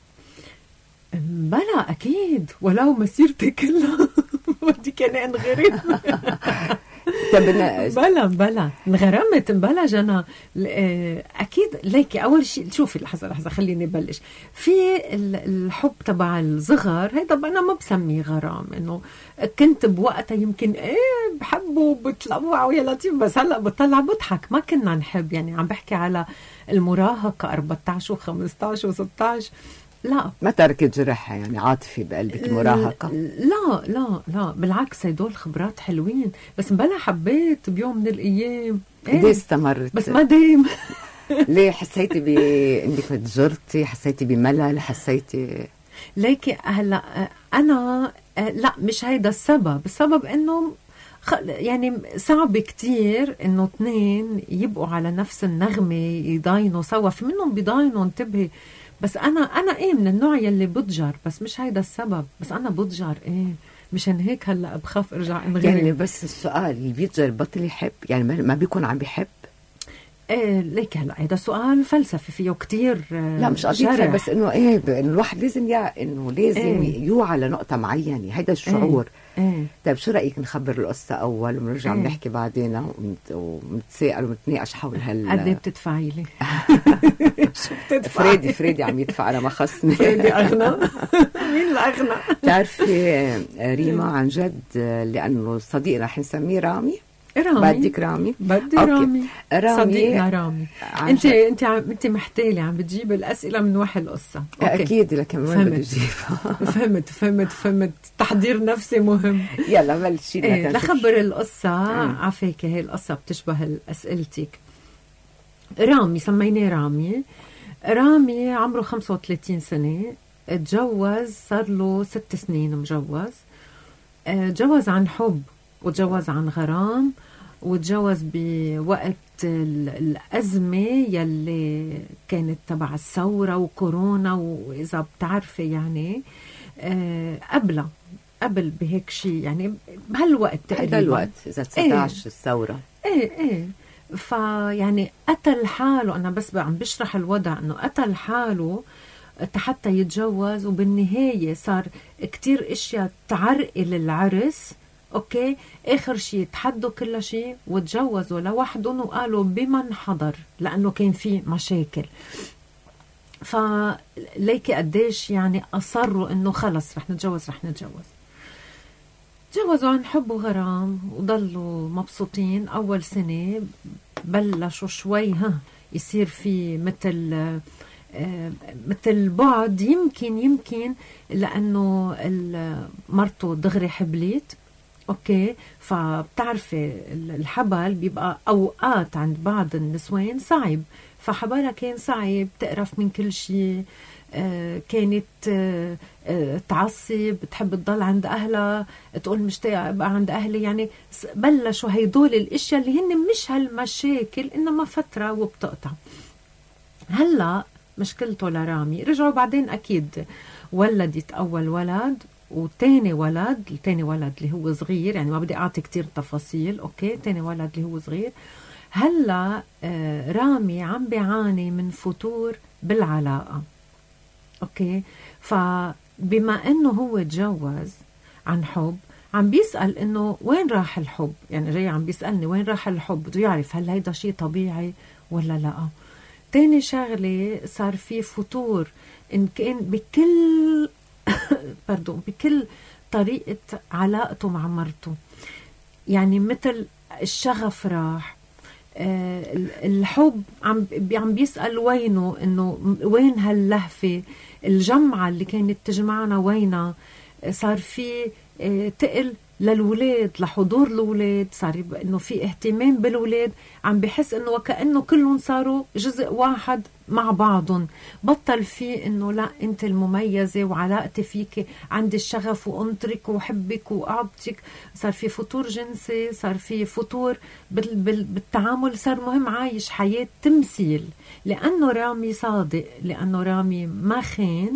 بلا اكيد، ولو مسيرتي كلها بدي كان انغرم. بلا بلا انغرمت بلا جنا اكيد. ليكي اول شيء شوفي لحظه لحظه خليني بلش في الحب تبع الصغر. هيدا انا ما بسميه غرام، انه كنت بوقتها يمكن ايه بحبه وبتلوع ويا لطيف، بس هلا بطلع بضحك. ما كنا نحب يعني، عم بحكي على المراهقه أربعتاشر وخمستاشر وستاشر. لا ما تركت جرحها يعني عاطفي بقلبك المراهقة. لا لا لا بالعكس، هدول خبرات حلوين، بس بلا حبيت بيوم من الأيام. قد ايه استمرت؟ بس ما دايم. ليه حسيتي بانك تجرتي؟ حسيتي بملل؟ حسيتي ليكي هلا انا لا مش هيدا السبب. السبب انه يعني صعب كتير انه اثنين يبقوا على نفس النغمة يضاينوا سوا. في منهم بيضاينوا انتبهي، بس انا انا ايه من النوع يلي بتجر، بس مش هيدا السبب. بس انا بتجر ايه مشان هيك هلا بخاف ارجع انغرم. يعني بس السؤال اللي بيتجر بطل يحب يعني ما بيكون عم بيحب؟ ايه ليك هلا هذا سؤال فلسفي فيه كتير. لا مش قضية، بس انه ايه الواحد لازم يع انه لازم إيه؟ يوعى لنقطة معينة. هيدا الشعور. ايه؟ ايه؟ طيب شو رأيك نخبر القصة اول ونرجع إيه؟ نحكي بعدين ونتساءل ونتناقش حول هال. قد ايه بتدفعي لي؟ شو بتدفعي؟ فريدي فريدي عم يدفع، انا ما خصني. فريدي اغنى. مين الاغنى؟ بتعرفي ريما عن جد، لانه صديقنا حنسميه رامي رامي بدك رامي؟ بدي أوكي. رامي. رامي صديقنا رامي. انت انت عم انت محتاله عم بتجيب الاسئله من وحي القصه. أوكي. اكيد، لكن وين فهمت. بدي اجيبها؟ فهمت فهمت فهمت تحضير نفسي مهم. يلا بلشي لنا ايه تنشوف. لخبر القصه عفاكي. هي القصه بتشبه اسئلتك. رامي سميناه رامي. رامي عمره خمسة وثلاثين سنه، اتجوز صار له ست سنين مجوز. تجوز عن حب وتجوز عن غرام وتجوز بوقت الأزمة يلي كانت تبع الثورة وكورونا، وإذا بتعرفي يعني قبل قبل بهيك شيء يعني بهالوقت تقريبا. بهالوقت إذا تسعة عشر ايه الثورة. ايه ايه فيعني قتل حاله. أنا بس عم بشرح الوضع إنه قتل حاله حتى يتجوز، وبالنهاية صار كتير اشياء تعرقل العرس. اوكي اخر شيء تحدوا كل شيء وتجوزوا لوحدهم وقالوا بمن حضر، لانه كان في مشاكل. فليكي قديش يعني اصروا انه خلص رح نتجوز رح نتجوز. تجوزوا عن حب وغرام وضلوا مبسوطين. اول سنة بلشوا شوي ها يصير في مثل آه مثل بعد، يمكن يمكن لأنه مرته دغري حبلت. أوكي فبتعرفي الحبل بيبقى أوقات عند بعض النسوان صعب، فحبلها كان صعب، تقرف من كل شيء. آه كانت آه آه تعصب، تحب تضل عند أهلها، تقول مشتاقة أبقى عند أهلي. يعني بلشوا هيدول الاشياء اللي هن مش هالمشاكل، إنما فترة وبتقطع. هلأ مشكلته لرامي رجعوا بعدين أكيد ولدت أول ولد وتاني ولد. التاني ولد اللي هو صغير، يعني ما بدي أعطي كتير تفاصيل. أوكي تاني ولد اللي هو صغير. هلأ آه رامي عم بيعاني من فتور بالعلاقة. أوكي فبما أنه هو تجوز عن حب عم بيسأل إنه وين راح الحب، يعني جاي عم بيسألني وين راح الحب، بده يعرف هل هيدا شيء طبيعي ولا لا. تاني شغلة صار في فتور إن كان بكل باردون بكل طريقة علاقته مع مرته. يعني مثل الشغف راح، آه الحب عم عم بيسأل وينه، إنه وين هاللهفة، الجمعة اللي كانت تجمعنا وينها. صار في آه تقل للولاد، لحضور الولاد، صار انه في اهتمام بالولاد. عم بحس انه وكأنه كلهم صاروا جزء واحد مع بعضهم. بطل في انه لا انت المميزة وعلاقتي فيك عندي الشغف وانطرك وحبك واعطيك. صار في فتور جنسي، صار في فتور بال بال بالتعامل. صار مهم عايش حياة تمثيل، لانه رامي صادق، لانه رامي ما خان،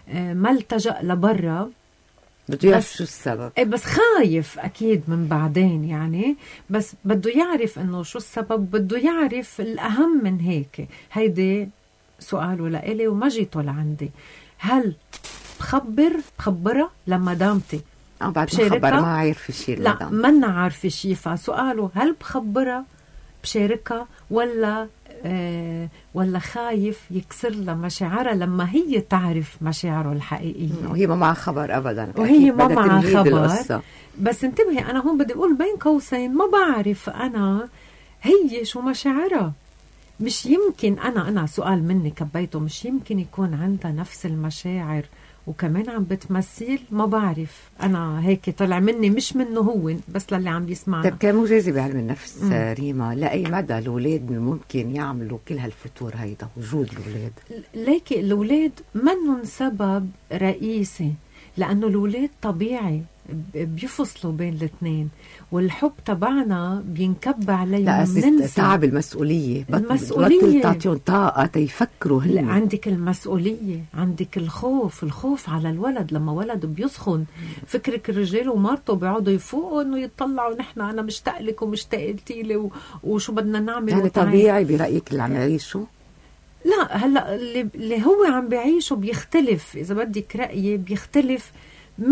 ما التجأ لبرا. بده يعرف شو السبب. ايه بس خايف اكيد من بعدين يعني، بس بده يعرف انه شو السبب. بده يعرف الاهم من هيك. هيدي سؤاله لإلي وما جيته لعندي. هل بخبر بخبرها لما دامتي اه بعد ما خبر ما عارف شيء؟ لا ما عارف شيء. فسؤاله هل بخبرها بشاركها ولا آه ولا خايف يكسر لها مشاعرها لما هي تعرف مشاعره الحقيقية، وهي ما معها خبر أبدا، وهي ما معها خبر. بس انتبهي أنا هون بدي أقول بين قوسين ما بعرف أنا هي شو مشاعرها. مش يمكن أنا أنا سؤال مني كبيته، مش يمكن يكون عندها نفس المشاعر وكمان عم بتمثل؟ ما بعرف أنا، هيك طلع مني مش منه هو، بس للي عم بيسمعنا. طيب كمو جايزة بعلم النفس مم. ريما، لأي مدى الأولاد ممكن يعملوا كل هالفتور هيدا، وجود الأولاد؟ ليكي الأولاد منهم سبب رئيسي، لأنه الأولاد طبيعي بيفصلوا بين الاثنين، والحب تبعنا بينكب عليهم. لا أساس تعب المسؤولية، المسؤولية تعطيهم طاقة تيفكروا هن. عندك المسؤولية، عندك الخوف، الخوف على الولد. لما ولد بيسخن فكرك الرجال ومرته بيقعدوا يفوقوا انه يطلعوا نحن انا مشتاق لك ومشتاق لي وشو بدنا نعمل. يعني طبيعي برأيك اللي عم يعيشوا؟ لا هلا اللي, اللي هو عم بيعيشه بيختلف، اذا بدك رأيي بيختلف. من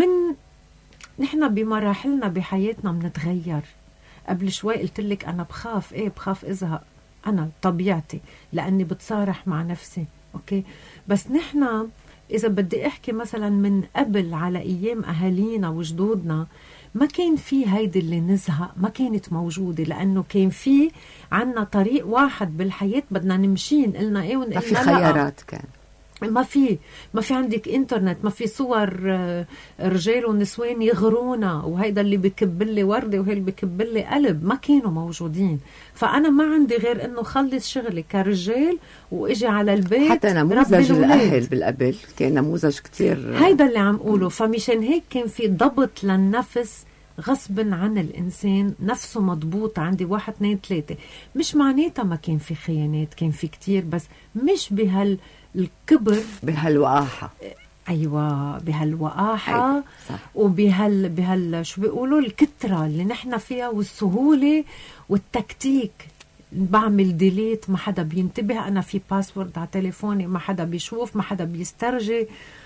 نحن بمراحلنا بحياتنا بنتغير. قبل شوي قلت لك أنا بخاف، إيه بخاف إزهق، أنا طبيعتي لأني بتصارح مع نفسي. أوكي بس نحن إذا بدي أحكي مثلا من قبل على أيام أهالينا وجدودنا، ما كان في هيدي اللي نزهق، ما كانت موجودة، لأنه كان في عنا طريق واحد بالحياة بدنا نمشين، قلنا ايه ونقلنا ما في خيارات كان، ما في ما في عندك انترنت، ما في صور رجال ونسوان يغرونا، وهيدا اللي بكبلي وردة وهي اللي بكبلي قلب، ما كانوا موجودين. فأنا ما عندي غير إنه خلص شغلي كرجال وإجي على البيت. حتى نموذج الأهل بالقبل كان نموذج كتير، هيدا اللي عم قوله. فمشان هيك كان في ضبط للنفس غصب عن الإنسان، نفسه مضبوط. عندي واحد اثنين ثلاثة، مش معناتها ما كان في خيانات، كان في كتير، بس مش بهال الكبر، بهالوقاحة. أيوة بهالوقاحة. أيوة. وبهال بهال شو بيقولوا الكترة اللي نحن فيها، والسهولة والتكتيك. بعمل ديليت، ما حدا بينتبه، أنا في باسورد على تليفوني، ما حدا بيشوف، ما حدا بيسترجي.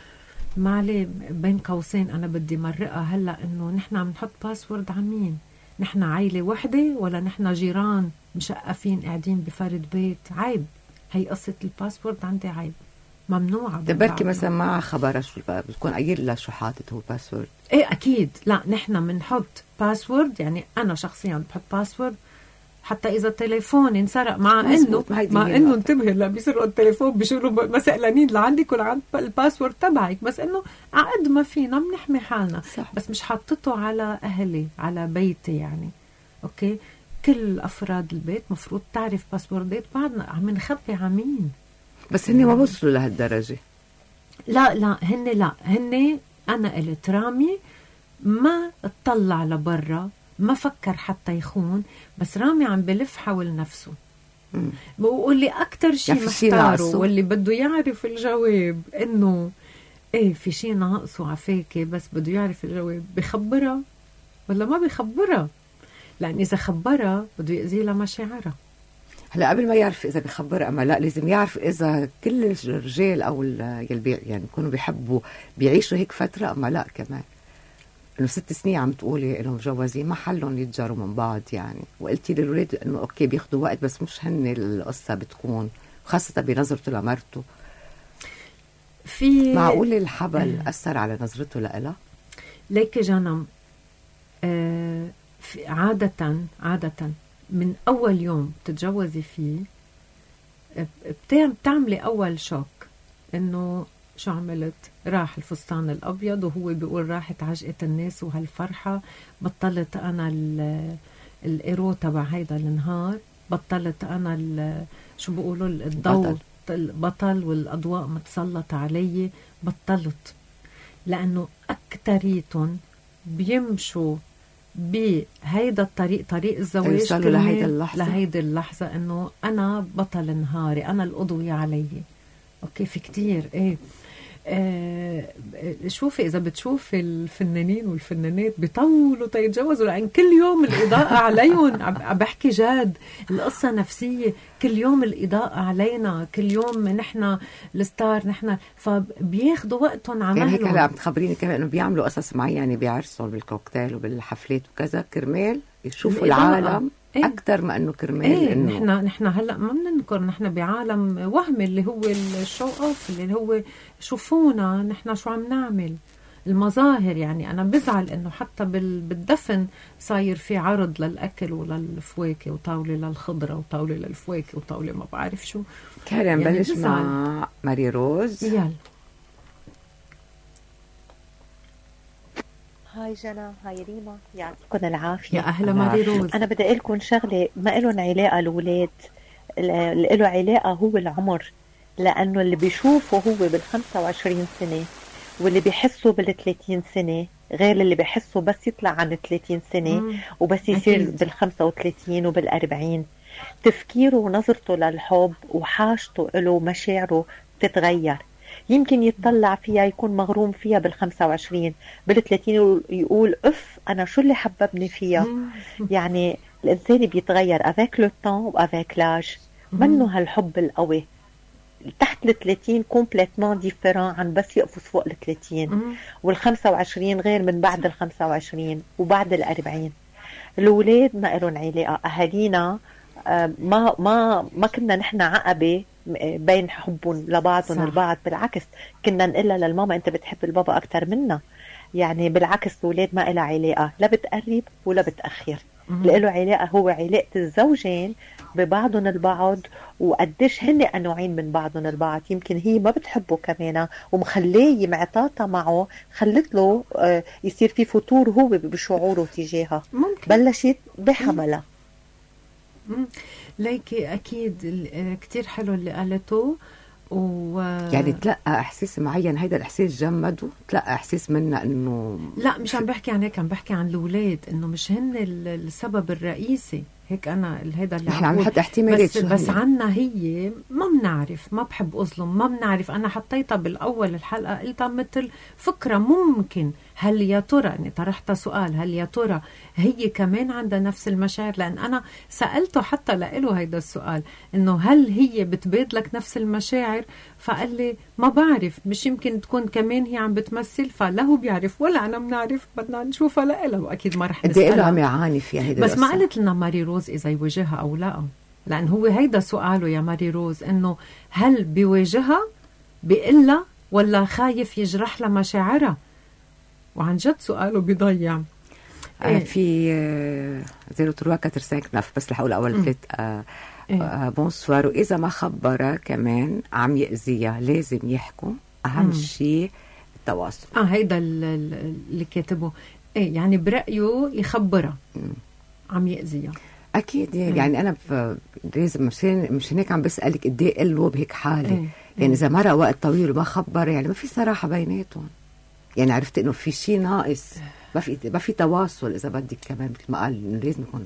ما عليه بين قوسين أنا بدي مرقها هلأ إنه نحن عم نحط باسورد على مين؟ نحن عائلة وحدة ولا نحن جيران مشقفين قاعدين بفرد بيت؟ عيب. هي قصة الباسورد عندي عيب، ممنوعة. تبركي مثلا مع خبرها شو بتكون قايل لها شو حاطط هو باسورد؟ ايه اكيد. لا نحن بنحط باسورد، يعني انا شخصيا بحط باسورد حتى اذا التليفون انسرق، مع انه مع انه انتبه، لا بيسرقوا التليفون بيشيلوا مسألانين لعندك ولا عند الباسورد تبعك، بس انه عقد ما فينا بنحمي حالنا. صح. بس مش حطته على اهلي، على بيتي يعني. اوكي، كل افراد البيت مفروض تعرف باسوردات بعضنا، عم نخبي عمين. بس هن ما وصلوا لهالدرجة. لا لا هن لا هن انا قلت رامي ما اطلع لبرا، ما فكر حتى يخون، بس رامي عم بلف حول نفسه. بقول لي اكتر شيء محتاره واللي بده يعرف الجواب انه ايه في شيء ناقصه عفاكي، بس بده يعرف الجواب. بخبرها ولا ما بخبرها؟ لأن إذا خبرها بده يأذي لها مشاعرها. هلا قبل ما يعرف إذا بخبرها أما لا، لازم يعرف إذا كل الرجال أو يلي يعني يكونوا بيحبوا بيعيشوا هيك فترة أما لا كمان. إنه ست سنين عم تقولي إنهم مجوزين ما حلهم يتجاروا من بعض يعني، وقلتي للولاد إنه أوكي بياخدوا وقت، بس مش هن القصة بتكون، خاصة بنظرته لمرته. في معقول الحبل أثر على نظرته لها؟ ليك جنم. آه عادة عادة من أول يوم تتجوزي فيه بتعملي أول شوك، إنه شو عملت؟ راح الفستان الأبيض، وهو بيقول راحت عجقة الناس وهالفرحة، بطلت أنا الإيرو تبع هيدا النهار، بطلت أنا شو بيقولوا الضوء البطل والأضواء متسلط علي، بطلت. لأنه أكتريتهم بيمشوا بهيدا الطريق، طريق الزواج لهيدا اللحظة لهيدا اللحظة إنه أنا بطل نهاري، أنا القضوية علي. أوكي في كتير إيه. آه شوفي إذا بتشوفي الفنانين والفنانات بيطولوا تيتجوزوا، لأن كل يوم الإضاءة عليهم. عم بحكي جاد، القصة نفسية، كل يوم الإضاءة علينا، كل يوم نحن الستار نحن، فبياخدوا وقتهم عملهم. يعني هيك هلا عم تخبريني كمان إنه بيعملوا قصص معينة بعرسهم بالكوكتيل وبالحفلات وكذا كرمال يشوفوا العالم إيه؟ أكتر ما أنه كرمال إيه؟ إنه نحن نحن هلا ما بننكر، نحن بعالم وهمي اللي هو الشو أوف، اللي هو شوفونا نحن شو عم نعمل، المظاهر. يعني أنا بزعل إنه حتى بالدفن صاير في عرض للأكل وللفواكه، وطاولة للخضرة وطاولة للفواكه وطاولة ما بعرف شو. كان نبلش يعني مع ماري روز. يلا. هاي جنى، هاي ريما، يعطيكم العافية. يا أهلا ماري روز. أنا بدي أقول لكم شغلة، ما لهم علاقة الأولاد، اللي له علاقة هو العمر، لأنه اللي بيشوفه هو بالخمسة وعشرين سنة واللي بيحسه بالثلاثين سنة غير اللي بيحسه بس يطلع عن ثلاثين سنة مم. وبس يصير أكيد. بالخمسة وثلاثين وبالأربعين. تفكيره ونظرته للحب وحاجته له ومشاعره تتغير. يمكن يتطلع فيها يكون مغروم فيها بالخمسة وعشرين، بالثلاثين يقول أف أنا شو اللي حببني فيها. يعني الإنسان بيتغير أفاك لو تان وأفاك لاج، منه هالحب القوي. تحت الثلاثين كومبليتمون ديفيران عن بس يقفز فوق الثلاثين، والخمسة وعشرين غير من بعد الخمسة وعشرين وبعد الأربعين. الأولاد ما إلهم علاقة، أهالينا ما ما ما كنا نحن عقبة بين حبهم لبعضهم البعض، بالعكس كنا نقلها للماما انت بتحب البابا اكتر منا. يعني بالعكس الأولاد ما إلها علاقة لا بتقرب ولا بتأخر، اللي له علاقة هو علاقة الزوجين ببعضهم البعض، وقديش هن أنوعين من بعضهم البعض. يمكن هي ما بتحبه كمان ومخليه معطاطة معه، خلت له يصير في فتور هو بشعوره تجاهها، بلشت بحملها. ليكي أكيد كتير حلو اللي قالته. و... يعني تلقى احساس معين، هيدا الاحساس جمده، تلقى احساس منا انه لا مش عم بحكي عن هيك، عم بحكي عن الاولاد انه مش هن السبب الرئيسي. هيك انا هيدا اللي عم نحط احتمالات، بس, بس عنا هي ما بنعرف، ما بحب اظلم، ما بنعرف. انا حطيتها بالاول الحلقه قلتها مثل فكره ممكن، هل يا ترى اني طرحتها سؤال، هل يا ترى هي كمان عندها نفس المشاعر؟ لان انا سالته حتى لإله هيدا السؤال، انه هل هي بتبادلك نفس المشاعر؟ فقال لي ما بعرف، مش يمكن تكون كمان هي عم بتمثل، فلا هو بيعرف ولا انا بنعرف، بدنا نشوفها لإلها واكيد ما رح نسالها. قد ايه عم يعاني فيها هيدا، بس ما قالت لنا ماري روز اذا يواجهها او لا، لان هو هيدا سؤاله يا ماري روز، انه هل بيواجهها بيقلها ولا خايف يجرح لها مشاعرها؟ وعن جد سؤاله بيضيع. آه في زيرو تروا كاتر سانك نف، بس رح اقول اول ثلاث آه آه بونسوار. واذا ما خبرها كمان عم يأذيها لازم يحكوا، اهم شيء التواصل. اه هيدا اللي كاتبه، ايه يعني برايه يخبرها عم يأذيها اكيد. يعني, يعني انا لازم، مشان مش هيك عم بسالك قد ايه قلوا بهيك حاله. ايه يعني اذا مرق وقت طويل وما خبر، يعني ما في صراحه بيناتهم، يعني عرفت انه في شيء ناقص، ما في ما في تواصل. اذا بدك كمان مثل ما قال انه لازم يكون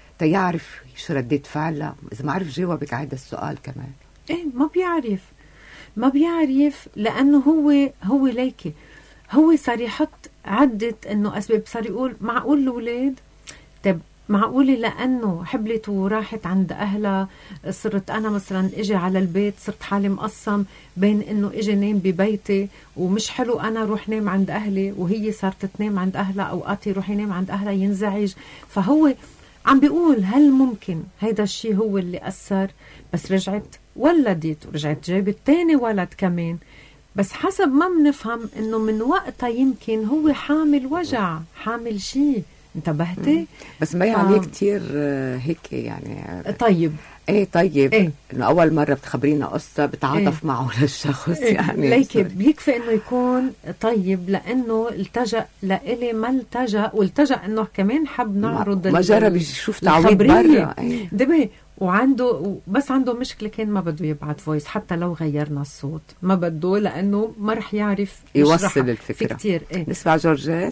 تيعرف شو ردة فعلها. اذا ما عرف جاوبك على هذا السؤال كمان، ايه ما بيعرف ما بيعرف لانه هو هو ليكي هو صار يحط عدة انه اسباب. صار يقول معقول الاولاد، طب معقولة لأنه حبلت وراحت عند أهلها، صرت أنا مثلا إجي على البيت صرت حالي مقسم بين إنه إجي نام ببيتي ومش حلو أنا روح نام عند أهلي، وهي صارت تنام عند أهلها، أوقات يروح ينام عند أهلها ينزعج. فهو عم بيقول هل ممكن هيدا الشيء هو اللي أثر؟ بس رجعت ولدت ورجعت جابت تاني ولد كمان، بس حسب ما بنفهم إنه من وقتها يمكن هو حامل وجع، حامل شيء. انتبهتي؟ بس ما يعني كتير هيك يعني. طيب ايه طيب إيه؟ انه اول مره بتخبرينا قصه بتعاطف إيه؟ معه للشخص إيه؟ يعني ليكي بيكفي انه يكون طيب، لانه التجأ لإلي ما التجأ، والتجأ انه كمان حب نعرض ما جرب يشوف تعويض برا. إيه؟ دبي وعنده بس عنده مشكله، كان ما بده يبعت فويس حتى لو غيرنا الصوت، ما بده لانه ما رح يعرف يوصل الفكره. في كتير إيه؟ نسمع جورجيت.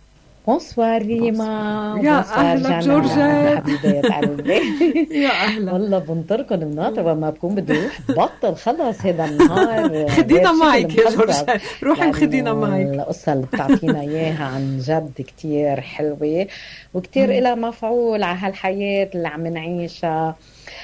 بونسوار ريما. يا أهلا جورجيت حبيبات قلبي. يا أهلا. والله بنطركم مناطر وما بكون بدي روح بطل خلص هذا النهار. خدينا معك يا جورجيت، روحي خدينا معك. القصة اللي بتعطينا إياها عن جد كتير حلوة وكتير إلها مفعول على هالحياة اللي عم نعيشها.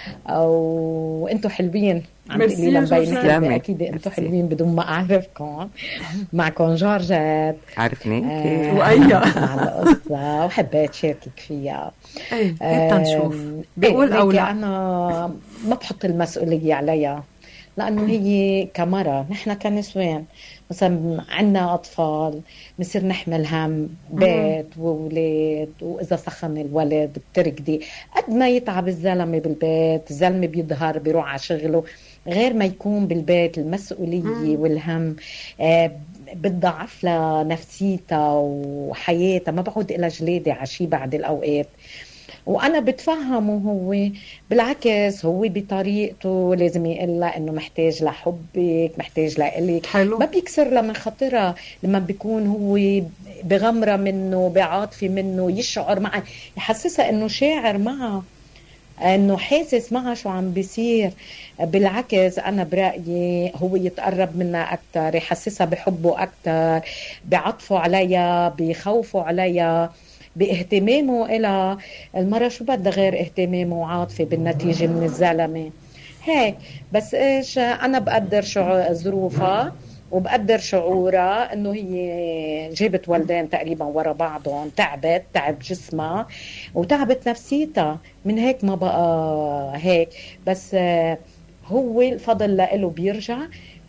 وانتو حلوين عم تقولي لمبينك، اكيد انتو حلوين بدون ما اعرفكم. معكم جورجيت، عرفني آه وأيا على القصة وحبيت شاركك فيها. ايه آه تنشوف بقول او لا. انا ما بحط المسؤولية عليها، لانه هي كمرة نحن كنسوان مثلا عنا أطفال بنصير نحمل هم بيت وولاد، وإذا سخن الولد بتركدي. قد ما يتعب الزلمة بالبيت، الزلمة بيظهر بيروح على شغله، غير ما يكون بالبيت المسؤولية والهم آه بتضعف لها نفسيتها وحياتها، ما بعود إلى جلادة عشي بعد الأوقات. وأنا بتفهمه، هو بالعكس هو بطريقته لازم يقلها إنه محتاج لحبك، محتاج لإلك، ما بيكسر لها من خاطرها لما بيكون هو بغمرة منه، بعاطفة منه، يشعر معها، يحسسها إنه شاعر معها، إنه حاسس معها شو عم بيصير. بالعكس أنا برأيي هو يتقرب منها أكتر، يحسسها بحبه أكتر، بعطفه عليها، بخوفه عليها، باهتمامه إلى المرة. شو بدها غير اهتمامه وعاطفة بالنتيجة من الزلمة هيك؟ بس إيش، أنا بقدر شعور ظروفها وبقدر شعورها إنه هي جابت ولدين تقريبا ورا بعضهم، تعبت تعب جسمها وتعبت نفسيتها، من هيك ما بقى هيك. بس هو الفضل له بيرجع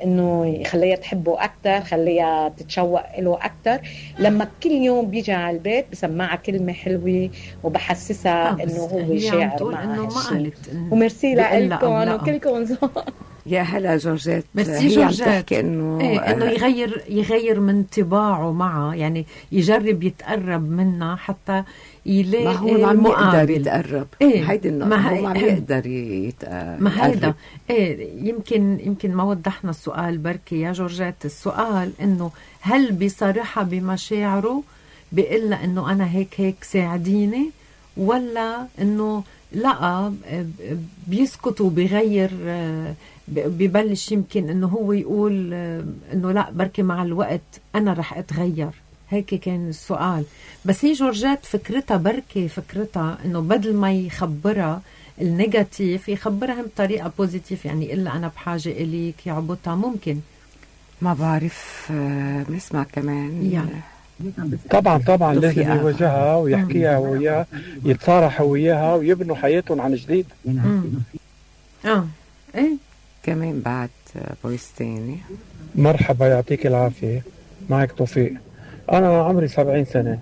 انه يخليها تحبه اكثر، خليها تتشوق له اكثر. لما كل يوم بيجي على البيت بسمعها كلمه حلوه وبحسسها آه انه هو شاعر معها هالشيء. وميرسي لكم وكلكم ذوق. يا هلا جورجيت. ميرسي جورجيت. انه ايه انه يغير يغير من طباعه معها، يعني يجرب يتقرب منها حتى يلاقي ما هو ما عم يقدر يتقرب. ايه هيدي النقطة، ما هو ما عم يقدر يتقرب. ما هيدا ايه يمكن يمكن ما وضحنا السؤال بركي يا جورجيت. السؤال انه هل بيصارحها بمشاعره بيقلها انه انا هيك هيك ساعديني، ولا انه لا بيسكت وبيغير، ببلش يمكن انه هو يقول انه لا بركي مع الوقت انا رح اتغير. هيك كان السؤال. بس هي جورجيت فكرتها بركي فكرتها انه بدل ما يخبرها النيجاتيف يخبرها بطريقه بوزيتيف، يعني الا انا بحاجه اليك يعبطها. ممكن ما بعرف بنسمع كمان يعني. طبعا طبعا لازم يواجهها ويحكيها وياها، يتصارحوا وياها ويبنوا حياتهم عن جديد. اه ايه كمان بعد فويس تاني. مرحبا يعطيك العافيه، معك توفيق. انا عمري سبعين سنه،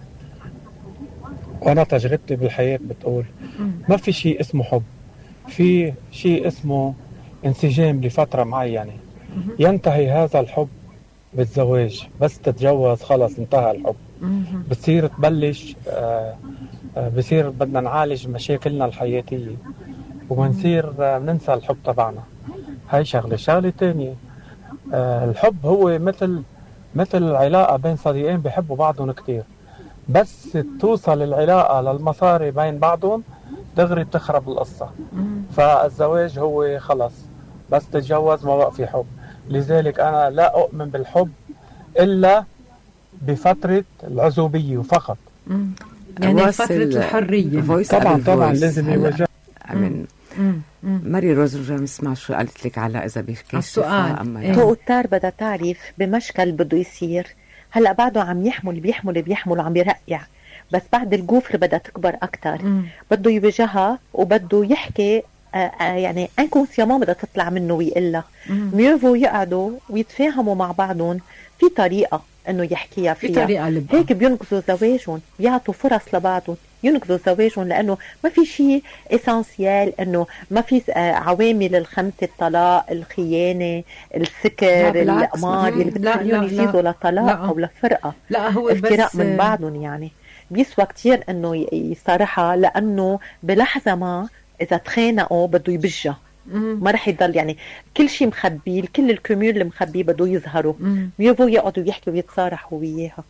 وانا تجربتي بالحياه بتقول ما في شيء اسمه حب، في شيء اسمه انسجام لفتره معينه، ينتهي هذا الحب بالزواج. بس تتجوز خلص انتهى الحب. بتصير تبلش آه آه بصير بدنا نعالج مشاكلنا الحياتية وبنصير آه ننسى الحب تبعنا. هاي شغلة. شغلة تانية، آه الحب هو مثل مثل علاقة بين صديقين بيحبوا بعضهم كتير، بس توصل العلاقة للمصاري بين بعضهم دغري بتخرب القصة. فالزواج هو خلص بس تتجوز ما بقى في حب. لذلك أنا لا أؤمن بالحب إلا بفترة العزوبية وفقط. يعني فترة الحرية. طبعا طبعا لازم يواجه. من ماري روز رجع نسمع شو قالت لك على إذا بيحكي السؤال. هو التار بدها تعرف بمشكل بده يصير. هلا بعده عم يحمل بيحمل بيحمل وعم بيرقع، بس بعد الجوفر بدها تكبر أكتر. بده يواجهها وبده يحكي، آه آه يعني انكونسيامون بدها تطلع منه ويقلها. ميوفو يقعدوا ويتفاهموا مع بعضهم في طريقة انه يحكيها فيها. في طريقة لبقى. هيك بينقذوا زواجهم، بيعطوا فرص لبعضهم ينقذوا زواجهم، لانه ما في شيء اسانسيال، انه ما في آه عوامل الخمسة، الطلاق، الخيانة، السكر، القمار اللي بتخليهم يفيدوا لطلاق او لفرقة. لا هو افتراء من بعضهم. يعني بيسوى كتير انه يصارحها، لانه بلحظة ما إذا تخانقوا بده يبجها، ما رح يضل يعني كل شيء مخبي، كل الكميول اللي مخبيه بده يظهروا. بيبقوا يقعدوا يحكوا ويتصارحوا وياها.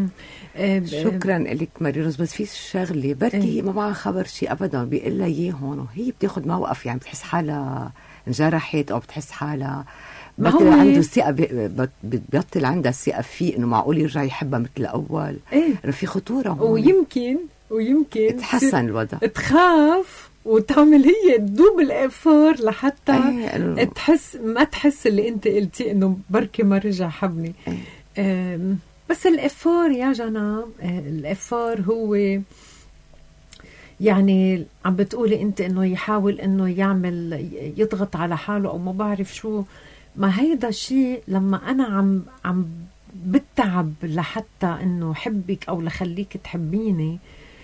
شكرا لك ماري روز. بس في شغله بركي هي ما معها خبر شيء ابدا، بيقول لها اياه هون وهي بتاخذ موقف، يعني بتحس حالها انجرحت او بتحس حالها بطل عنده ثقه، بيبطل عندها ثقه فيه انه معقول يرجع يحبها مثل الاول. ايه في خطوره هون. ويمكن ويمكن تحسن الوضع، تخاف وتعمل هي تدوب الافار لحتى أيه. تحس ما تحس اللي انت قلتي انه بركي ما رجع حبني. أيه. بس الافار يا جناب، الافار هو يعني عم بتقولي انت انه يحاول انه يعمل يضغط على حاله او ما بعرف شو. ما هيدا الشيء لما انا عم عم بتعب لحتى انه حبك او لخليك تحبيني،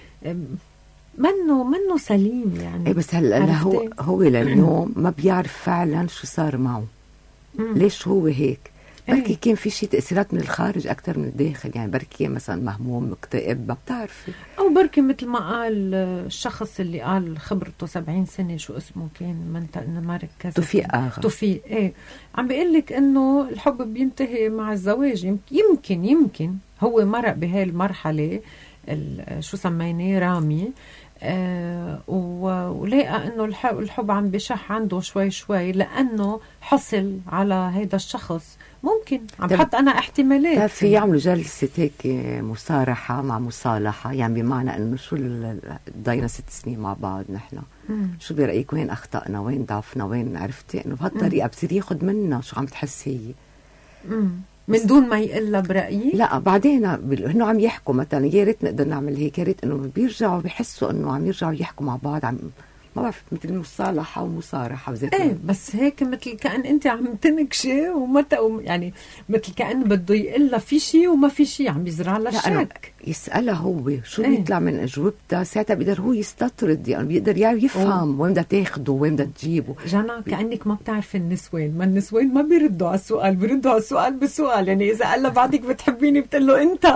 منه منه سليم يعني. ايه بس هلا هو هو لليوم ما بيعرف فعلا شو صار معه. مم. ليش هو هيك؟ بركي ايه؟ كان في شيء تأثيرات من الخارج أكتر من الداخل، يعني بركي مثلا مهموم مكتئب ما بتعرفي، أو بركي مثل ما قال الشخص اللي قال خبرته سبعين سنة، شو اسمه كان ما انت إنه ما ركزت. توفيق آغا. توفيق ايه عم بيقلك إنه الحب بينتهي مع الزواج. يمكن يمكن هو مرق بهاي المرحلة شو سميناه رامي، آه ولقى انه الحب عم بشح عنده شوي شوي لانه حصل على هيدا الشخص. ممكن عم بحط انا احتمالات. في يعملوا جلسه هيك مصارحه مع مصالحه، يعني بمعنى انه شو ضاينا ست سنين مع بعض نحن، شو برايك وين اخطانا وين ضعفنا وين عرفتي، انه بهالطريقه بصير ياخذ منا شو عم تحس هي من دون ما يقلها برأيي. لا بعدين انه عم يحكوا مثلا يا ريت نقدر نعمل هيك، يا ريت انه بيرجعوا بيحسوا انه عم يرجعوا يحكوا مع بعض، عم ما بعرف مثل مصالحة ومصارحة وزي ايه بس هيك مثل كأن انت عم تنكشي ومتى يعني مثل كأن بده يقلها في شيء وما في شيء، عم يزرع لها شك. يسألها هو شو ايه؟ بيطلع من اجوبتها ساعتها بيقدر هو يستطرد، يعني بيقدر يفهم وين بدها تاخده وين بدها تجيبه. جانا بي... كأنك ما بتعرف النسوان، ما النسوان ما بيردوا على السؤال، بيردوا على السؤال بسؤال. يعني اذا قال لها بعدك بتحبيني بتقول له انت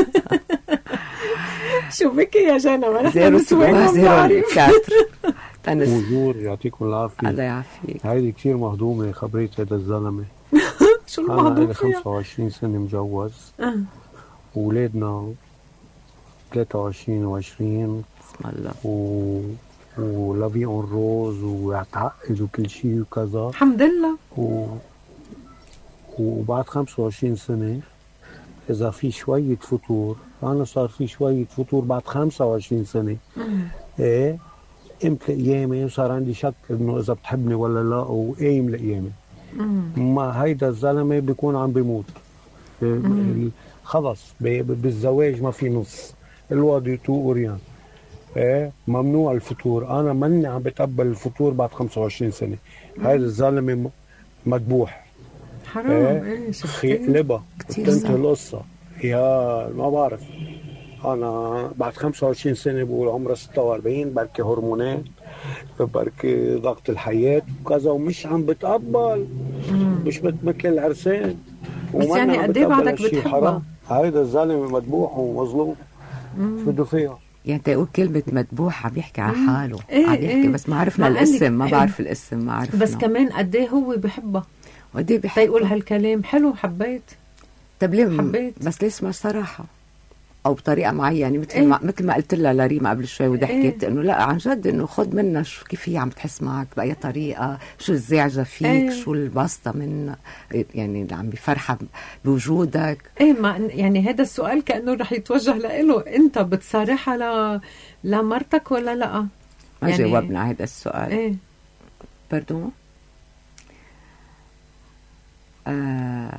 شو بك يا جانا؟ ما نحن نسوان ما بنعرف. بونجور، يعطيكم العافية. الله يعافيك. هيدي كثير مهضومة خبرية هذا الزلمة. شو المهضوم أنا خمسة وعشرين سنة مجوز، أه. وولادنا ثلاثة وعشرين وعشرين بسم الله، و ولافي اون روز ويتعقد وكل شيء وكذا الحمد لله. و... وبعد خمسة وعشرين سنة إذا في شوية فطور، أنا صار في شوية فطور بعد خمسة وعشرين سنة. إيه قمت لقيامي وصار عندي شك إنه إذا بتحبني ولا لا، وقايم لقيامي. ما هيدا الزلمة بيكون عم بيموت. خلص بالزواج ما في نص، الوادي تو أوريان. إيه ممنوع الفطور. أنا ماني عم بتقبل الفطور بعد خمسة وعشرين سنة. هيدا الزلمة مذبوح. حرام. ايه خيقلبها بتنتهي القصة. يا ما بعرف، أنا بعد خمسة وعشرين سنة بقول عمرها ستة وأربعين، بركي هرمونات، بركي ضغط الحياة وكذا، ومش عم بتقبل. مم. مش مثل العرسان. بس يعني قد ايه بعدك بتحبها؟ هيدا الزلمة مذبوح ومظلوم. شو بده فيها؟ يعني تقول كلمة مذبوح عم يحكي على حاله. إيه عم يحكي إيه. بس ما عرفنا الاسم، ما بعرف الاسم، ما عرفنا. بس كمان قد ايه هو بحبها وقد ايه بحبها. تيقول هالكلام حلو، حبيت. طب ليه حبيت؟ بس ليش ما صراحة او بطريقه معينه مثل إيه؟ ما مثل ما قلت لها لريما قبل شوي وضحكت إيه؟ انه لا عن جد انه خد منها شو كيف هي عم تحس معك باي طريقه، شو الزعجه فيك، إيه؟ شو البسطه من يعني اللي عم بفرحها بوجودك. ايه ما يعني هذا السؤال كانه رح يتوجه له، انت بتصارحها ل لمرتك ولا لا؟ ما يعني جاوبنا على هذا السؤال. ايه باردون. آه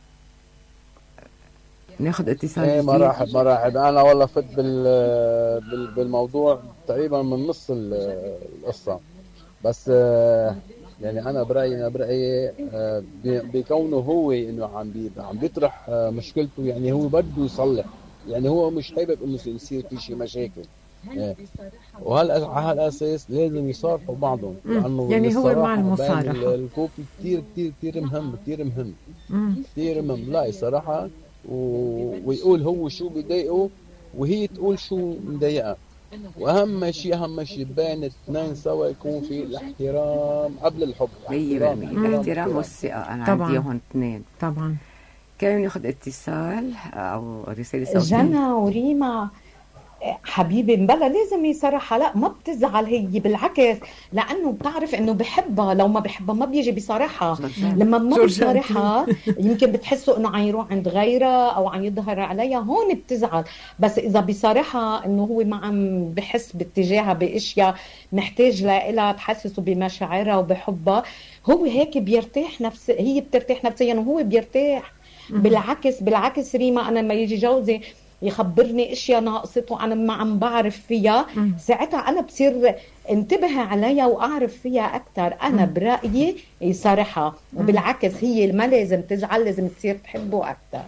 ناخد اتصال. ايه مرحب مرحب. انا والله فت بال بالموضوع تقريبا من نص القصه، بس يعني انا برايي انا برايي بكونه هو انه عم عم بيطرح مشكلته، يعني هو بده يصلح، يعني هو مش حابب انه يصير في شيء مشاكل. إيه. وهلا على هالاساس لازم يصارحوا بعضهم، لانه يعني هو مع المصارحه الكوبي كثير كثير كثير مهم كثير مهم كثير مهم. لا صراحه و... ويقول هو شو بيضايقه وهي تقول شو مضايقها، واهم شيء اهم شيء بين الاثنين سوا يكون في الاحترام قبل الحب. الاحترام الاحترام والثقه. انا طبعاً. عندي هون اثنين طبعا. كان ناخذ اتصال او رساله صوتيه. جنى وريما حبيبي مبلا لازم يصرحها، لا ما بتزعل هي، بالعكس لانه بتعرف انه بحبها، لو ما بحبها ما بيجي بيصارحها. لما ما بيصارحها يمكن بتحسوا انه عم يروح عند غيرها او عم يظهر عليها، هون بتزعل. بس اذا بيصارحها انه هو ما عم بحس باتجاهها باشياء محتاج لها تحسسه بمشاعرها وبحبها، هو هيك بيرتاح نفس هي بترتاح نفسيا وهو بيرتاح. بالعكس بالعكس ريما، انا لما يجي جوزي يخبرني اشياء ناقصته انا ما عم بعرف فيها، ساعتها انا بصير انتبه عليها واعرف فيها اكثر. انا برايي يصارحها، وبالعكس هي ما لازم تزعل، لازم تصير تحبه اكثر.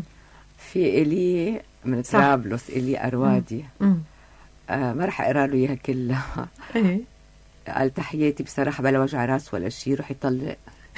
في الي من طرابلس، الي اروادي، آه ما رح اقرا له اياها كلها. ايه قال تحياتي بصراحه بلا وجع راس ولا شيء، روح يطلق.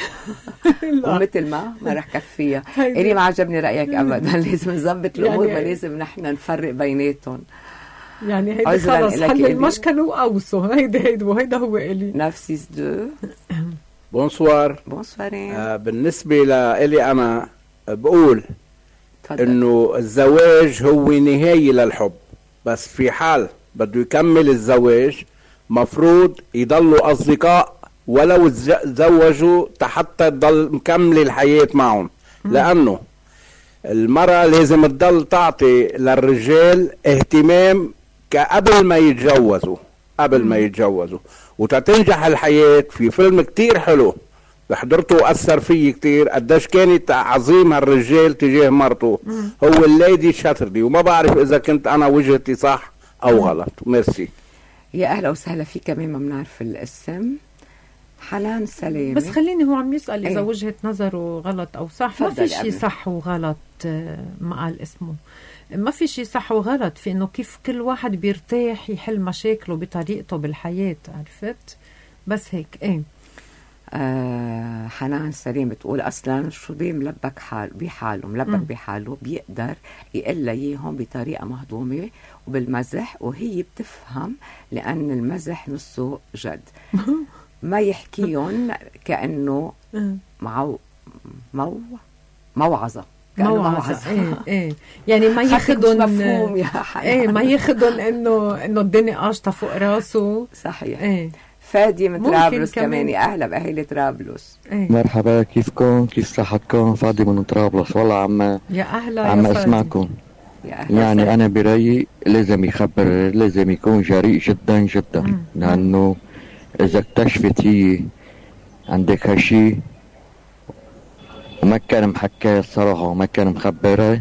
ومثل ما ما رح كفيها. إلي ما عجبني رأيك أبدا، لازم نظبط الأمور، يعني ما لازم نحن نفرق بيناتهم. يعني هيدا خلص حل المشكلة وأوصوا. هيدا هيدا وهيدا هو إلي. نفسيس دو. بونسوار. بونسوارين. آه بالنسبة لإلي أنا بقول إنه الزواج هو نهاية للحب، بس في حال بده يكمل الزواج مفروض يضلوا أصدقاء ولو تزوجوا حتى تضل مكمل الحياة معهم. لأنه المرأة لازم تضل تعطي للرجال اهتمام قبل ما يتجوزوا قبل ما يتجوزوا وتتنجح الحياة. في فيلم كتير حلو بحضرته وأثر فيه كتير، قداش كانت عظيم هالرجال تجاه مرته، هو الليدي شاتردي. وما بعرف إذا كنت أنا وجهتي صح أو غلط. ميرسي. يا أهلا وسهلا فيك، كمان ما بنعرف الاسم. حنان سلامة. بس خليني، هو عم يسأل إذا ايه؟ وجهة نظره غلط أو صح. ما في شيء صح وغلط، ما قال اسمه. ما في شيء صح وغلط في إنه كيف كل واحد بيرتاح يحل مشاكله بطريقته بالحياة، عرفت؟ بس هيك. إيه آه حنان سليم بتقول أصلا شو بيه ملبك حال بحاله ملبك م. بحاله بيقدر يقل اياهم بطريقة مهضومة وبالمزح، وهي بتفهم لأن المزح نصه جد. ما يحكيهم كأنه معو مو موعظة موعظة. ايه ايه يعني ما ياخدن مفهوم يا حنان. ايه ما ياخدن انه انه الدنيا قاشطة فوق راسه. صحيح. ايه فادي من طرابلس كمان. أهلا بأهل طرابلس. ايه. مرحبا، كيفكم؟ كيف صحتكم؟ فادي من طرابلس. والله عم يا أهلا عم يا أسمعكم. يا أهلا. يعني سهل. أنا برأيي لازم يخبر، لازم يكون جريء جدا جدا. مم. لأنه إذا اكتشفت هي عندك هالشي وما كان محكاها الصراحة وما كان مخبرها،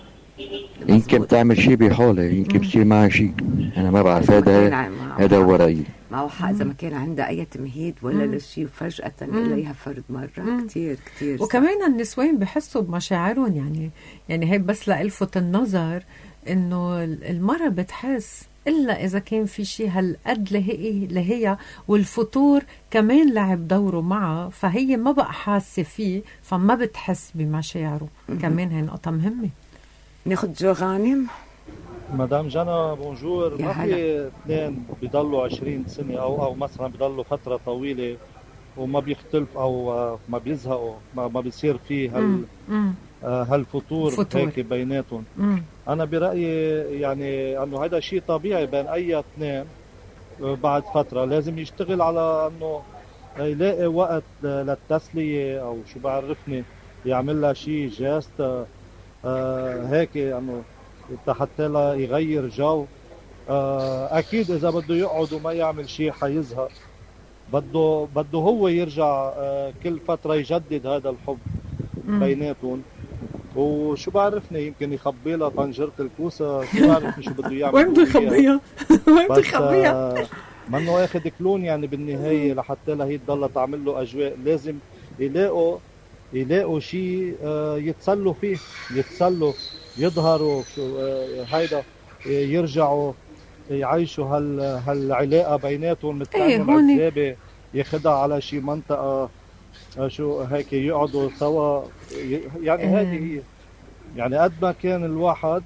يمكن تعمل شي بحالة، يمكن بصير معها شي. أنا ما بعرف. هذا هذا هو رأيي. ما هو حق إذا ما كان عندها أي تمهيد ولا لشي وفجأة إليها فرد مرة. مم. كتير كتير. وكمان النسوان بحسوا بمشاعرهم. يعني يعني هي بس لألفت النظر إنه المرة بتحس إلا إذا كان في شيء هالقد لهي لهي والفطور كمان لعب دوره معها، فهي ما بقى حاسة فيه فما بتحس بمشاعره. كمان هي نقطة مهمة. ناخد جو غانم. مدام جانا بونجور. ما في اثنين بيضلوا عشرين سنة أو أو مثلا بيضلوا فترة طويلة وما بيختلف أو ما بيزهقوا، ما, ما بيصير فيه هال هالفطور هيك بيناتهم. مم. أنا برأيي يعني أنه هذا شيء طبيعي بين أي اثنين. بعد فترة لازم يشتغل على أنه يلاقي وقت للتسلية أو شو بعرفني، يعمل لها شيء جاست آه هيك أنه حتى لا يغير جو. آه أكيد إذا بده يقعد وما يعمل شيء حيزهق. بده بده هو يرجع آه كل فترة يجدد هذا الحب بيناتهم. وشو بعرفني، يمكن يخبي لها طنجرة الكوسة، شو بعرفني شو بده يعمل. وين بده يخبيها؟ وين بده يخبيها؟ منه ياخد كلون يعني بالنهاية لحتى لا هي تضل تعمل له أجواء. لازم يلاقوا يلاقوا شيء آه يتسلوا فيه، يتسلوا يظهروا آه هيدا يرجعوا يعيشوا هال هالعلاقة بيناتهم مثل انه عزابة ياخدها على شي منطقة شو هيك يقعدوا سوا. يعني هذه هي يعني قد ما كان الواحد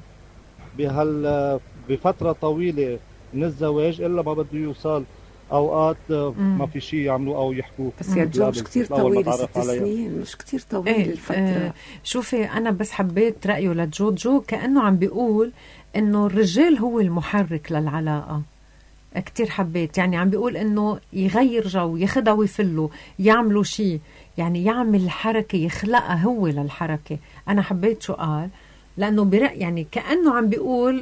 بهال بفترة طويلة من الزواج إلا ما بده يوصل أوقات ما في شيء يعملوه أو يحكوه. بس يا جو مش كتير طويل، ست سنين مش كتير طويل. ايه الفترة. اه شوفي أنا بس حبيت رأيه لجو. جو كأنه عم بيقول إنه الرجال هو المحرك للعلاقة. كتير حبيت يعني عم بيقول إنه يغير جو، ياخدها ويفله، يعملوا شيء، يعني يعمل حركة، يخلقها هو للحركة. أنا حبيت شو قال، لأنه برأي يعني كأنه عم بيقول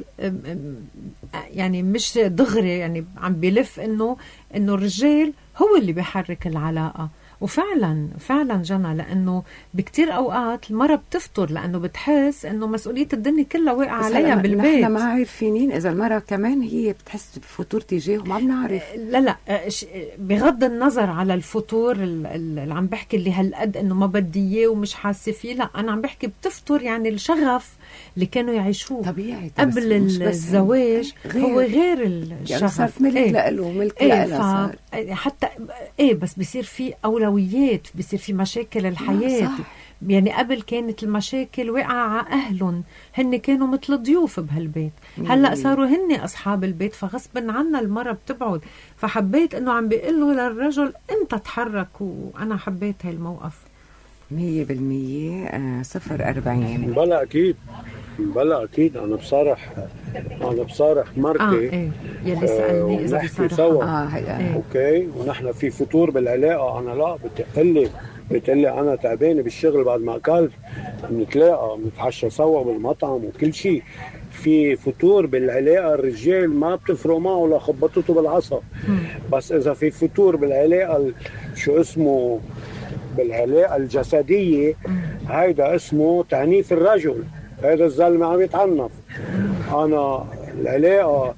يعني مش دغري، يعني عم بيلف إنه إنه الرجال هو اللي بيحرك العلاقة. وفعلا فعلا جنى، لأنه بكتير أوقات المرة بتفطر لأنه بتحس إنه مسؤولية الدنيا كلها واقعة عليها بالبيت. نحن ما عارفين إذا المرة كمان هي بتحس بفطور تجاهه، ما بنعرف. لا لا بغض النظر على الفطور اللي عم بحكي اللي هالقد إنه ما بدي إياه ومش حاسة فيه، لا أنا عم بحكي بتفطر يعني الشغف اللي كانوا يعيشوه طبيعي قبل الزواج غير هو غير الشغف. يعني صار ملك ايه لإله ملك ايه لإله صار حتى ايه بس بيصير في أولويات، بيصير في مشاكل الحياة. يعني قبل كانت المشاكل واقعة على أهلهم، هن كانوا مثل ضيوف بهالبيت. هلأ صاروا هن أصحاب البيت، فغصب عنا المرة بتبعد. فحبيت إنه عم بيقله للرجل أنت تحرك، وأنا حبيت هاي الموقف. مية بالمية. آه صفر أربعين. بلا أكيد بلا أكيد. أنا بصارح أنا بصارح مرتي. آه إيه يلي سألني إذا بصارح سوا. آه إيه. أوكي. ونحن في فطور بالعلاقة. أنا لا بتقلي بتقلي أنا تعبانة بالشغل بعد ما أكلت، بنتلاقى بنتعشى سوا بالمطعم وكل شيء. في فطور بالعلاقة الرجال ما بتفرق معه لخبطته بالعصا. بس إذا في فطور بالعلاقة شو اسمه بالعلاقة الجسدية، هيدا اسمه تعنيف الرجل. هيدا الزلمة عم يتعنف. أنا العلاقة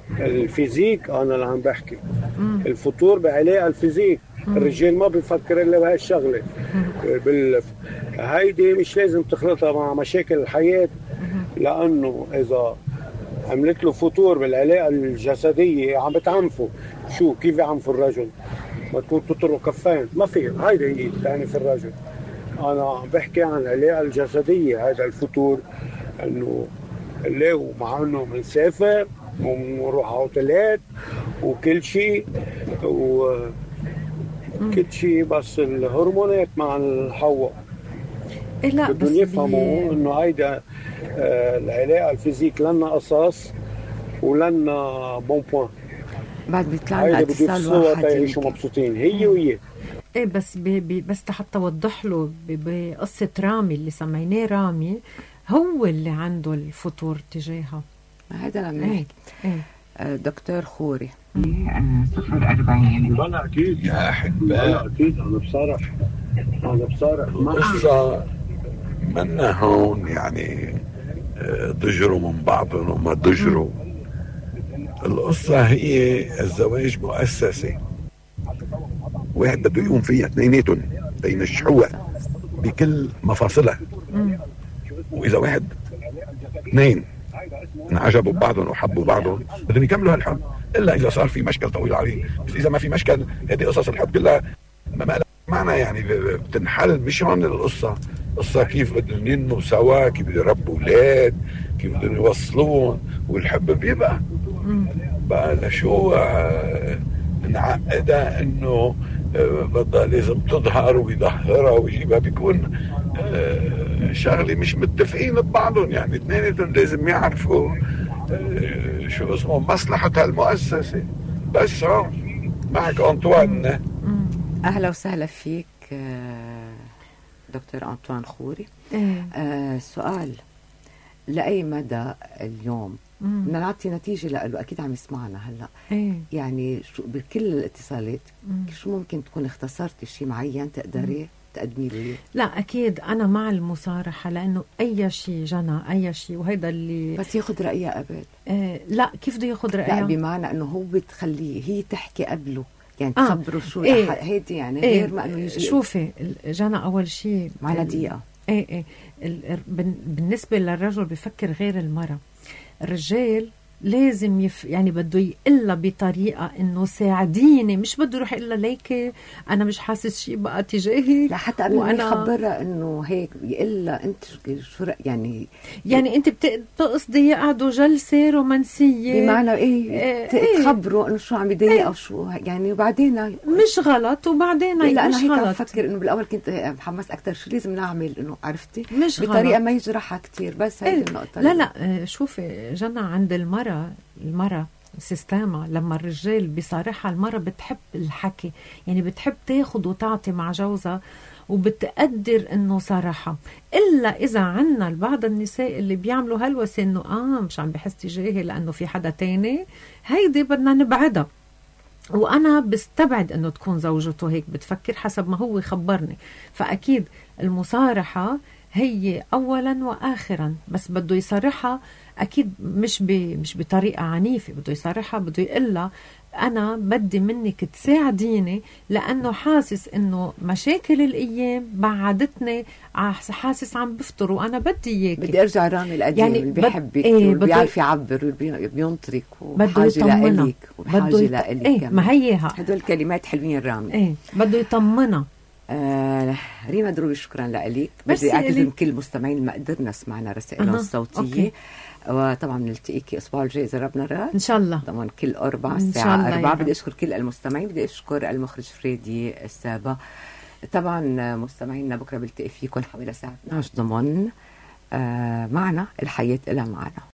الفيزيك انا اللي عم بحكي. الفطور بعلاقه الفيزيك. الرجال ما بيفكر الا بهالشغله. بال... هيدي مش لازم تخلطها مع مشاكل الحياه، لانه اذا عملت له فطور بالعلاقه الجسديه عم بتعنفه. شو كيف يعنفوا الرجل؟ ما تكون تطروا كفين، ما في. هيدي هي يعني في الرجل. انا عم بحكي عن العلاقه الجسديه. هذا الفطور انه اللي هو مع انه بنسافر ونروح اوتيلات وكل شيء وكل شيء، بس الهرمونات مع الحواء. إيه لا بدهم يفهموا انه هيدا آه العلاقه الفيزيك لنا اساس ولنا بون بوان. بعد بيطلع لنا اتصال واحد يعيشوا مبسوطين هي وهي. ايه بس بي بي بس حتى وضح له بقصه رامي اللي سميناه رامي هو اللي عنده الفطور تجاهها. هذا عم نحكي. ايه. دكتور خوري. صفر أربعين. بلا أكيد يا أحباء. بلا أكيد. أنا بصرح أنا بصرح القصة منا هون يعني ضجروا من بعضهم وما ضجروا. القصة هي الزواج مؤسسة واحد بده يقوم فيها اثنيناتهم بينشحوها بكل مفاصلها. وإذا واحد اثنين انعجبوا ببعضهم وحبوا بعضهم بدهم يكملوا هالحب، الا اذا صار في مشكل طويل عليه. بس اذا ما في مشكل هذه قصص الحب كلها ما لها معنى، يعني بتنحل. مش هون القصه، قصه كيف بدهم ينموا سوا، كيف بدهم يربوا اولاد، كيف بدهم يوصلون، والحب بيبقى بقى لشو نعقدها انه بدها لازم تظهر ويظهرها ويجيبها. بيكون شغلي مش متفقين ببعضهم، يعني اثنيناتهم لازم يعرفوا شو اسمه مصلحة هالمؤسسة. بس هون معك أنطوان. أهلا وسهلا فيك دكتور أنطوان خوري. آه سؤال، لأي مدى اليوم بدنا نعطي نتيجة لأنه أكيد عم يسمعنا هلا. ايه. يعني شو بكل الاتصالات شو ممكن تكون اختصرتي شيء معين تقدري تقدمي لي؟ لا أكيد أنا مع المصارحة، لأنه أي شيء جنى أي شيء، وهيدا اللي بس ياخد رأيها قبل. آه لا كيف بده ياخد رأيها؟ لا بمعنى أنه هو بتخليه هي تحكي قبله، يعني آه. تخبره شو إيه. هيدي يعني إيه. غير ما أنه يجي. شوفي جنى أول شيء معنا دقيقة. ايه ايه بالنسبة للرجل بفكر غير المرأة. الرجال لازم يف يعني بده يقلها بطريقه انه ساعديني، مش بده يروح يقلها ليكي انا مش حاسس شيء بقى تجاهي. لا حتى قبل ما يخبرها انه هيك يقلها انت شو يعني يعني انت بتقصدي يقعدوا جلسه رومانسيه بمعنى ايه, إيه تخبروا انه شو عم يضايق او شو يعني، وبعدين مش غلط وبعدين لا مش انا هيك غلط. بفكر انه بالاول كنت محمس اكثر شو لازم نعمل انه عرفتي مش بطريقه غلط. ما يجرحها كثير. بس هيدي إيه. النقطه. لا لا شوفي جنى عند المرأة المرأة سيستاما لما الرجال بصراحة المرأة بتحب الحكي، يعني بتحب تاخد وتعطي مع جوزها وبتقدر انه صراحة. الا اذا عنا بعض النساء اللي بيعملوا هلوسة انه اه مش عم بحس تجاهي لانه في حدا تاني، هيدي بدنا نبعدها. وانا بستبعد انه تكون زوجته هيك بتفكر حسب ما هو خبرني. فاكيد المصارحة هي اولا واخرا، بس بده يصرحها اكيد مش ب... مش بطريقه عنيفه، بده يصرحها بده يقلها انا بدي منك تساعديني لانه حاسس انه مشاكل الايام بعدتني، حاسس عم بفطر وانا بدي اياكي. بدي ارجع رامي القديم يعني اللي بيحبك ايه واللي بيعرف يعبر وبينطرك وبحاجه لإلك وبحاجه لإلك. ايه ما هيها هدول الكلمات حلوين رامي. ايه بده يطمنها. آه ريما دروي شكرا لك. بدي اعتذر كل المستمعين ما قدرنا سمعنا رسائلهم الصوتيه. أوكي. وطبعا نلتقيكي الاسبوع الجاي اذا ربنا راد ان شاء الله، طبعا كل اربع الساعه أربعة. بدي اشكر كل المستمعين، بدي اشكر المخرج فريدي السابا. طبعا مستمعينا بكره بلتقي فيكم حوالي الساعه اثنعش ضمن آه معنا الحياه إلها معنا.